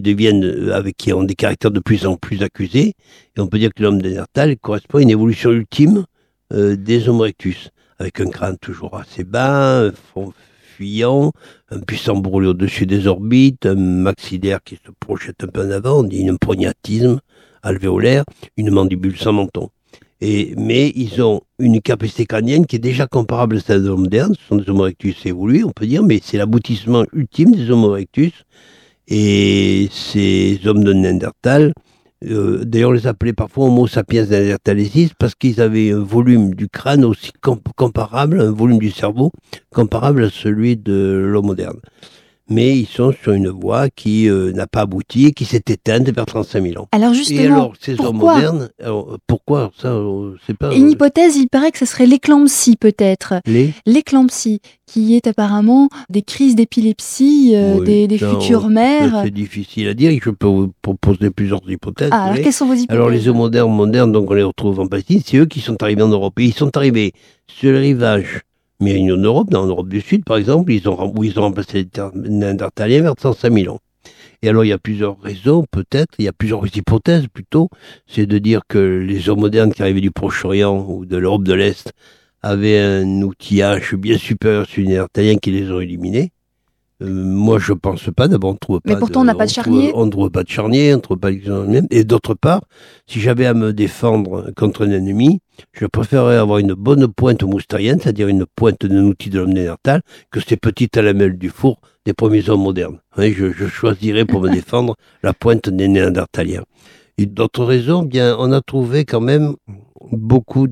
qui ont des caractères de plus en plus accusés. Et on peut dire que l'homme de Néandertal correspond à une évolution ultime des Homo erectus, avec un crâne toujours assez bas, un front fuyant, un puissant bourrelet au-dessus des orbites, un maxillaire qui se projette un peu en avant, on dit un prognatisme alvéolaire, une mandibule sans menton. Mais ils ont une capacité crânienne qui est déjà comparable à celle des hommes modernes. Ce sont des Homo erectus évolués, on peut dire, mais c'est l'aboutissement ultime des Homo erectus. Et ces hommes de Néandertal D'ailleurs, on les appelait parfois Homo sapiens neanderthalensis parce qu'ils avaient un volume du crâne aussi comparable, un volume du cerveau comparable à celui de l'homme moderne. Mais ils sont sur une voie qui n'a pas abouti et qui s'est éteinte vers 35 000 ans. Alors justement, et alors, ces hommes pourquoi modernes, pourquoi ça, c'est pas... Une hypothèse, il paraît que ce serait l'éclampsie peut-être. L'éclampsie, qui est apparemment des crises d'épilepsie des futures mères. C'est difficile à dire, je peux vous proposer plusieurs hypothèses. Alors quelles sont vos hypothèses? Alors les hommes modernes, donc on les retrouve en Palestine, c'est eux qui sont arrivés en Europe. Et ils sont arrivés sur le rivage méridional en Europe, dans l'Europe du Sud par exemple, ils ont remplacé les Néandertaliens vers 105 000 ans. Et alors il y a plusieurs raisons, peut-être, il y a plusieurs hypothèses plutôt, c'est de dire que les hommes modernes qui arrivaient du Proche-Orient ou de l'Europe de l'Est avaient un outillage bien supérieur sur les Néandertaliens qui les ont éliminés. Moi, je pense pas. D'abord, on trouve pas. Mais pourtant, on n'a pas de charnier. On ne trouve pas de charnier, on ne trouve pas de... Et d'autre part, si j'avais à me défendre contre un ennemi, je préférerais avoir une bonne pointe moustérienne, c'est-à-dire une pointe d'un outil de l'homme néandertal, que ces petites lamelles du four des premiers hommes modernes. Oui, je choisirais pour me défendre la pointe des Néandertaliens. Et d'autres raisons, bien, on a trouvé quand même beaucoup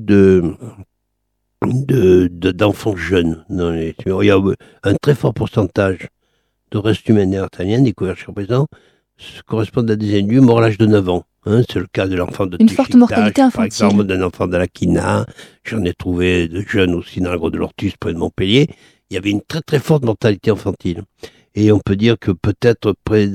d'enfants jeunes. Il y a un très fort pourcentage de restes humains néandertaliens découverts jusqu'à présent correspondent à des individus morts à l'âge de 9 ans. C'est le cas de l'enfant de Une forte mortalité infantile. Par exemple, d'un enfant de l'Aquina. J'en ai trouvé de jeunes aussi dans la grotte de l'Ortus, près de Montpellier. Il y avait une très très forte mortalité infantile. Et on peut dire que peut-être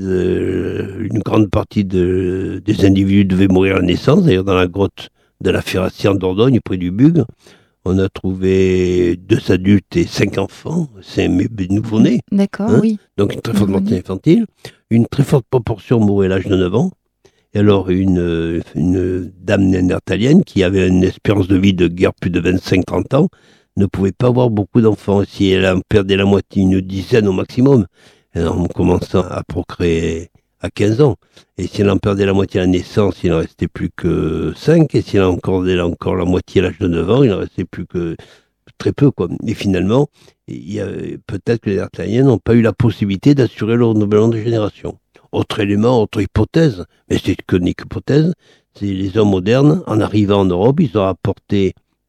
une grande partie des individus devaient mourir à la naissance. D'ailleurs, dans la grotte de la Ferratie en Dordogne, près du Bug, on a trouvé 2 adultes et 5 enfants, 5 nouveau-nés. D'accord, oui. Donc une très forte mortalité infantile. Une très forte proportion mourait à l'âge de 9 ans. Et alors une dame néandertalienne qui avait une espérance de vie de guère plus de 25-30 ans ne pouvait pas avoir beaucoup d'enfants. Si elle en perdait la moitié, une dizaine au maximum, en commençant à procréer à 15 ans. Et si elle en perdait la moitié à la naissance, il n'en restait plus que 5. Et si elle en perdait encore la moitié à l'âge de 9 ans, il n'en restait plus que très peu, quoi. Et finalement, peut-être que les Néandertaliens n'ont pas eu la possibilité d'assurer le renouvellement de génération. Autre élément, autre hypothèse, mais c'est que une hypothèse, c'est les hommes modernes, en arrivant en Europe, ils ont apporté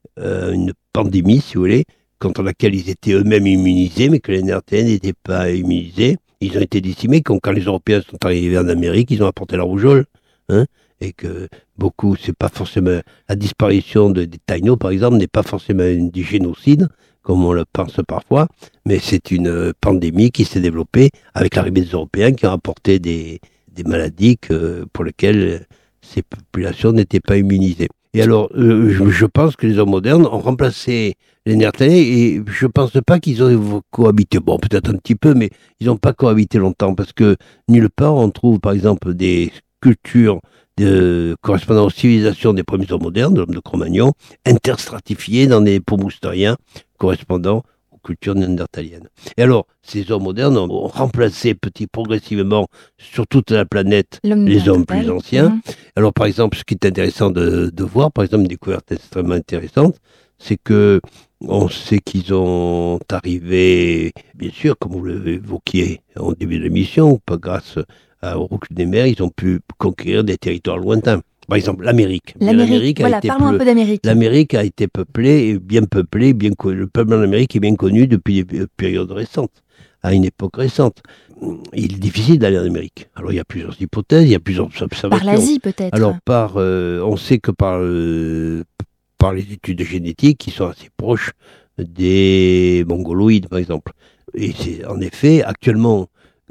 une pandémie, si vous voulez, contre laquelle ils étaient eux-mêmes immunisés, mais que les Néandertaliens n'étaient pas immunisés. Ils ont été décimés, comme quand les Européens sont arrivés en Amérique, ils ont apporté la rougeole, et que beaucoup, c'est pas forcément, la disparition des taïnos, par exemple, n'est pas forcément du génocide, comme on le pense parfois, mais c'est une pandémie qui s'est développée avec l'arrivée des Européens qui ont apporté des maladies pour lesquelles ces populations n'étaient pas immunisées. Et alors, je pense que les hommes modernes ont remplacé les Néandertaliens et je pense pas qu'ils ont cohabité. Bon, peut-être un petit peu, mais ils n'ont pas cohabité longtemps parce que nulle part on trouve, par exemple, des cultures correspondant aux civilisations des premiers hommes modernes, de l'homme de Cro-Magnon, interstratifiées dans des pots moustériens correspondant aux cultures néandertaliennes. Et alors, ces hommes modernes ont remplacé progressivement sur toute la planète les hommes plus anciens. Alors, par exemple, ce qui est intéressant de voir, par exemple, une découverte extrêmement intéressante, c'est que on sait qu'ils ont arrivé, bien sûr, comme vous l'évoquiez au début de l'émission, pas grâce au recul des mers, ils ont pu conquérir des territoires lointains. Par exemple, l'Amérique. Parlons un peu d'Amérique. L'Amérique a été peuplée, bien connu. Le peuple en Amérique est bien connu depuis des périodes récentes, à une époque récente. Il est difficile d'aller en Amérique. Alors, il y a plusieurs hypothèses, il y a plusieurs observations. Par l'Asie, peut-être. Alors, on sait que par les études génétiques qui sont assez proches des mongoloïdes, par exemple. Et c'est, en effet, actuellement,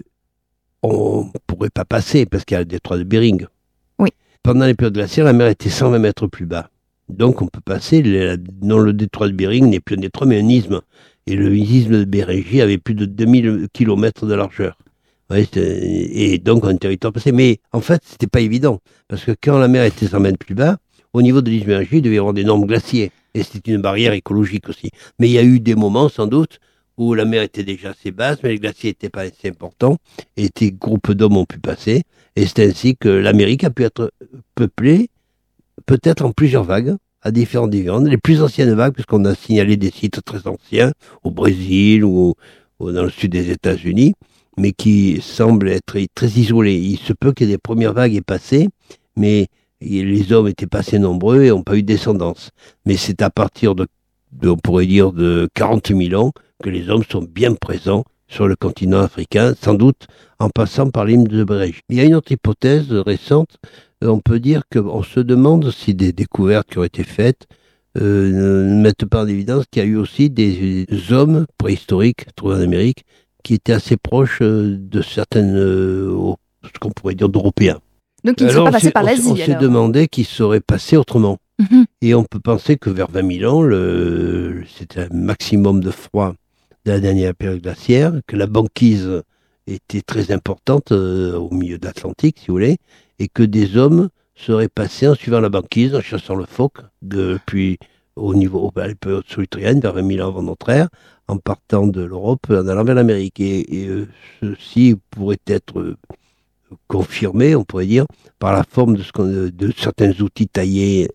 on ne pourrait pas passer parce qu'il y a le détroit de Bering. Oui. Pendant les périodes glaciaires, la mer était 120 mètres plus bas. Donc on peut passer, non, le détroit de Bering n'est plus un détroit mais un isthme. Et le isthme de Béringie avait plus de 2000 km de largeur. Ouais, et donc on a un territoire passé. Mais en fait, c'était pas évident. Parce que quand la mer était 100 mètres plus bas, au niveau de l'isthme de Béringie, il devait y avoir d'énormes glaciers. Et c'était une barrière écologique aussi. Mais il y a eu des moments, sans doute, où la mer était déjà assez basse, mais les glaciers n'étaient pas assez importants, et des groupes d'hommes ont pu passer, et c'est ainsi que l'Amérique a pu être peuplée, peut-être en plusieurs vagues, à différents niveaux. Les plus anciennes vagues, puisqu'on a signalé des sites très anciens, au Brésil ou dans le sud des États-Unis, mais qui semblent être très isolés. Il se peut que des premières vagues aient passé, mais les hommes n'étaient pas assez nombreux et n'ont pas eu de descendance. Mais c'est à partir on pourrait dire, de 40 000 ans que les hommes sont bien présents sur le continent africain, sans doute en passant par l'île de Brésil. Il y a une autre hypothèse récente, on peut dire qu'on se demande si des découvertes qui ont été faites ne mettent pas en évidence qu'il y a eu aussi des hommes préhistoriques trouvés en Amérique qui étaient assez proches de certaines, ce qu'on pourrait dire d'Européens. Donc ils ne sont pas passés par l'Asie. On s'est demandé qu'ils seraient passés autrement. Et on peut penser que vers 20 000 ans, c'était un maximum de froid de la dernière période glaciaire, que la banquise était très importante au milieu de l'Atlantique, si vous voulez, et que des hommes seraient passés en suivant la banquise, en chassant le phoque, depuis au niveau à la période solutréenne, vers 20 000 ans avant notre ère, en partant de l'Europe, en allant vers l'Amérique. Et ceci pourrait être confirmé, on pourrait dire, par la forme de certains outils taillés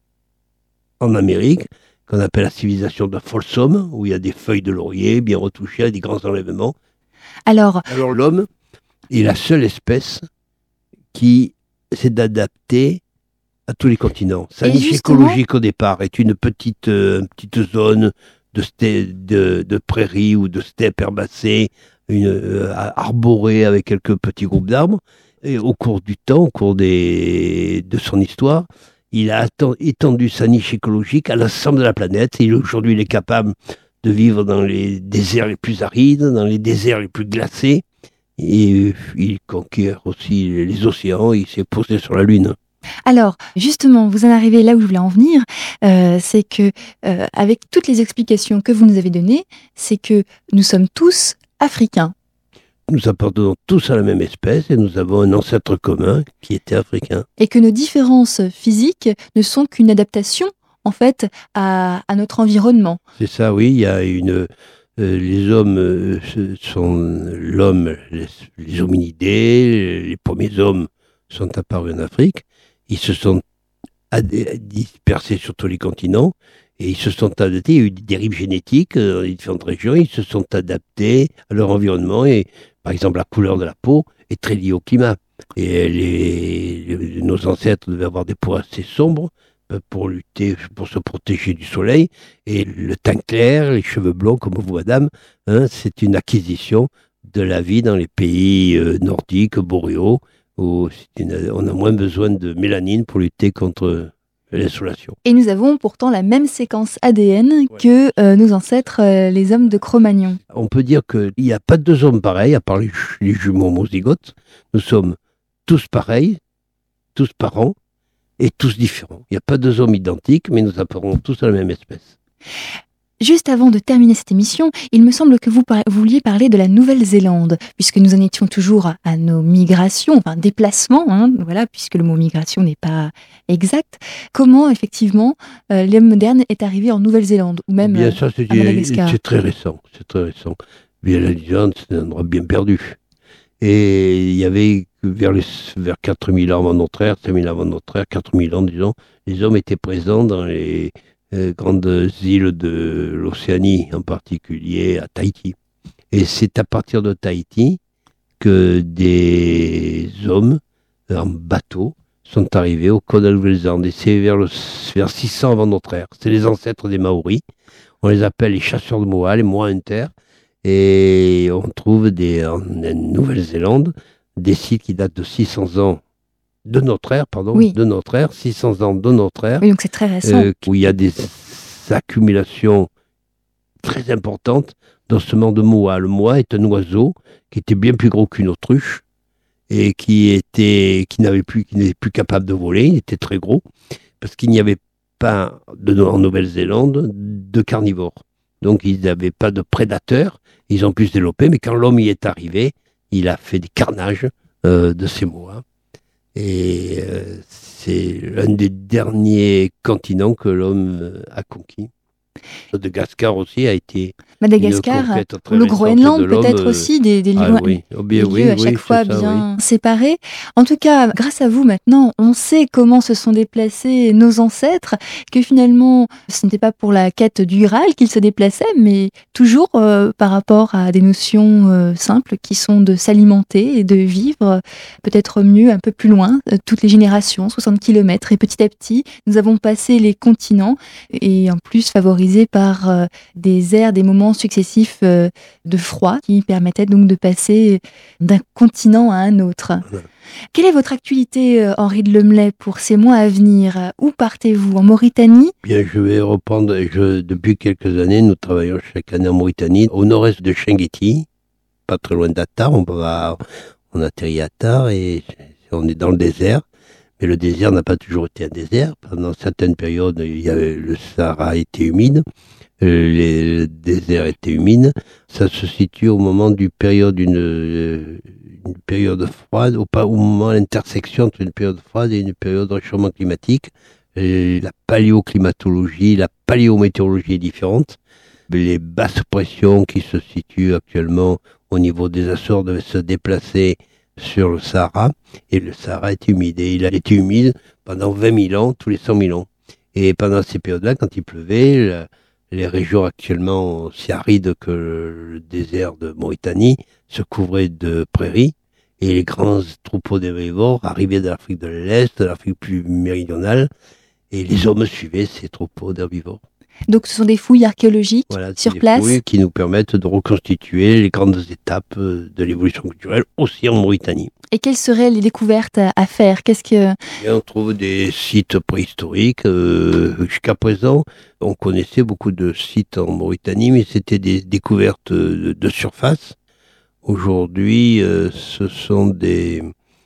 en Amérique, qu'on appelle la civilisation de Folsom, où il y a des feuilles de laurier bien retouchées, avec des grands enlèvements. Alors l'homme est la seule espèce qui s'est d'adapter à tous les continents. Sa niche écologique au départ est une petite zone de prairies ou de steppes herbacées, arborée avec quelques petits groupes d'arbres. Et au cours du temps, au cours de son histoire, il a étendu sa niche écologique à l'ensemble de la planète. Et aujourd'hui, il est capable de vivre dans les déserts les plus arides, dans les déserts les plus glacés. Et il conquiert aussi les océans. Il s'est posé sur la Lune. Alors, justement, vous en arrivez là où je voulais en venir. C'est que, avec toutes les explications que vous nous avez données, c'est que nous sommes tous africains. Nous appartenons tous à la même espèce et nous avons un ancêtre commun qui était africain. Et que nos différences physiques ne sont qu'une adaptation, en fait, à notre environnement. C'est ça, oui. Il y a les hommes les hominidés, les premiers hommes sont apparus en Afrique. Ils se sont dispersés sur tous les continents et ils se sont adaptés. Il y a eu des dérives génétiques dans les différentes régions. Ils se sont adaptés à leur environnement et, par exemple, la couleur de la peau est très liée au climat. Et nos ancêtres devaient avoir des peaux assez sombres pour se protéger du soleil. Et le teint clair, les cheveux blonds comme vous, madame, c'est une acquisition de la vie dans les pays nordiques, boréaux, où on a moins besoin de mélanine pour lutter contre l'insolation. Et nous avons pourtant la même séquence ADN que nos ancêtres, les hommes de Cro-Magnon. On peut dire qu'il n'y a pas deux hommes pareils, à part les jumeaux homozygotes. Nous sommes tous pareils, tous parents, et tous différents. Il n'y a pas deux hommes identiques, mais nous appartenons tous à la même espèce. Juste avant de terminer cette émission, il me semble que vous vouliez parler de la Nouvelle-Zélande, puisque nous en étions toujours à nos migrations, enfin déplacements, voilà, puisque le mot migration n'est pas exact. Comment, effectivement, l'homme moderne est arrivé en Nouvelle-Zélande, ou même bien sûr, à Madagascar? C'est très récent. Bien, la Nouvelle-Zélande, c'est un endroit bien perdu. Et il y avait, vers 4000 ans avant notre ère, 5000 ans avant notre ère, 4000 ans, disons, les hommes étaient présents dans les grandes îles de l'Océanie, en particulier à Tahiti. Et c'est à partir de Tahiti que des hommes en bateau sont arrivés au côtes de la Nouvelle-Zélande. Et c'est vers 600 avant notre ère. C'est les ancêtres des Maoris. On les appelle les chasseurs de Moa, les Moa Hunters. Et on trouve en Nouvelle-Zélande des sites qui datent de 600 ans de notre ère, de notre ère, 600 ans de notre ère. Oui, donc c'est très récent. Où il y a des accumulations très importantes d'ossements de moa. Le moa est un oiseau qui était bien plus gros qu'une autruche et qui n'était plus capable de voler. Il était très gros parce qu'il n'y avait pas en Nouvelle-Zélande de carnivores. Donc ils n'avaient pas de prédateurs. Ils ont pu se développer, mais quand l'homme y est arrivé, il a fait des carnages de ces moas. Et c'est l'un des derniers continents que l'homme a conquis. Madagascar aussi a été Madagascar, une conquête très le récente Groenland de l'homme, peut-être aussi, des lieux, des lieux à chaque fois c'est ça, bien séparés. En tout cas, grâce à vous maintenant, on sait comment se sont déplacés nos ancêtres, que finalement, ce n'était pas pour la quête du Graal qu'ils se déplaçaient, mais toujours par rapport à des notions simples qui sont de s'alimenter et de vivre peut-être mieux un peu plus loin, toutes les générations, 60 km. Et petit à petit, nous avons passé les continents et en plus favorisés par des ères, des moments successifs de froid qui permettaient donc de passer d'un continent à un autre. Voilà. Quelle est votre actualité, Henri de Lemelay, pour ces mois à venir? Où partez-vous? En Mauritanie? Bien, je vais reprendre. Depuis quelques années, nous travaillons chaque année en Mauritanie, au nord-est de Chinguetti, pas très loin d'Attar. On atterrit à Attar et on est dans le désert. Mais le désert n'a pas toujours été un désert. Pendant certaines périodes, le Sahara était humide. Le désert était humide. Ça se situe au moment d'une période froide, au moment de l'intersection entre une période froide et une période de réchauffement climatique. La paléoclimatologie, la paléométéorologie est différente. Les basses pressions qui se situent actuellement au niveau des Açores devaient se déplacer sur le Sahara, et le Sahara est humide. Et il a été humide pendant 20 000 ans, tous les 100 000 ans. Et pendant ces périodes-là, quand il pleuvait, les régions actuellement aussi arides que le désert de Mauritanie se couvraient de prairies, et les grands troupeaux d'herbivores arrivaient de l'Afrique de l'Est, de l'Afrique plus méridionale, et les hommes suivaient ces troupeaux d'herbivores. Donc ce sont des fouilles archéologiques sur place. Fouilles qui nous permettent de reconstituer les grandes étapes de l'évolution culturelle aussi en Mauritanie. Et quelles seraient les découvertes à faire? Et on trouve des sites préhistoriques. Jusqu'à présent, on connaissait beaucoup de sites en Mauritanie, mais c'était des découvertes de surface. Aujourd'hui, ce sont des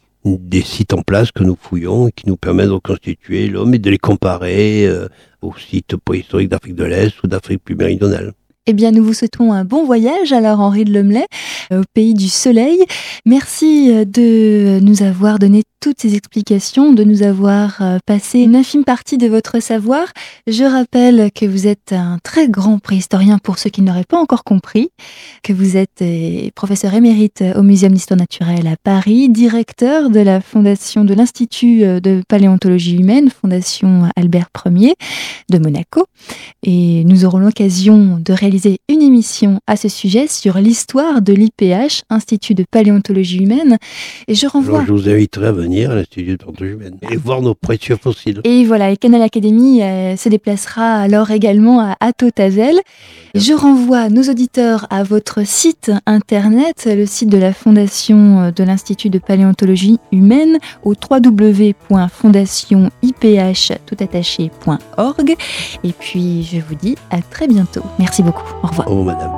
sites en place que nous fouillons et qui nous permettent de reconstituer l'homme et de les comparer aux sites préhistoriques d'Afrique de l'Est ou d'Afrique plus méridionale. Eh bien, nous vous souhaitons un bon voyage, alors, Henri de Lemelay, au pays du soleil. Merci de nous avoir donné toutes ces explications, de nous avoir passé une infime partie de votre savoir. Je rappelle que vous êtes un très grand préhistorien pour ceux qui n'auraient pas encore compris, que vous êtes professeur émérite au Muséum d'Histoire Naturelle à Paris, directeur de la fondation de l'Institut de Paléontologie Humaine, Fondation Albert Ier de Monaco. Et nous aurons l'occasion de réaliser une émission à ce sujet sur l'histoire de l'IPH, Institut de Paléontologie Humaine. Et je renvoie... Alors, je vous inviterai à venir à l'Institut de Paléontologie Humaine et voir nos précieux fossiles. Et voilà, et Canal Académie se déplacera alors également à Tautavel. Je renvoie nos auditeurs à votre site internet, le site de la Fondation de l'Institut de Paléontologie Humaine, au www.fondationiph.org. Et puis, je vous dis à très bientôt. Merci beaucoup. Au revoir. Au revoir, madame.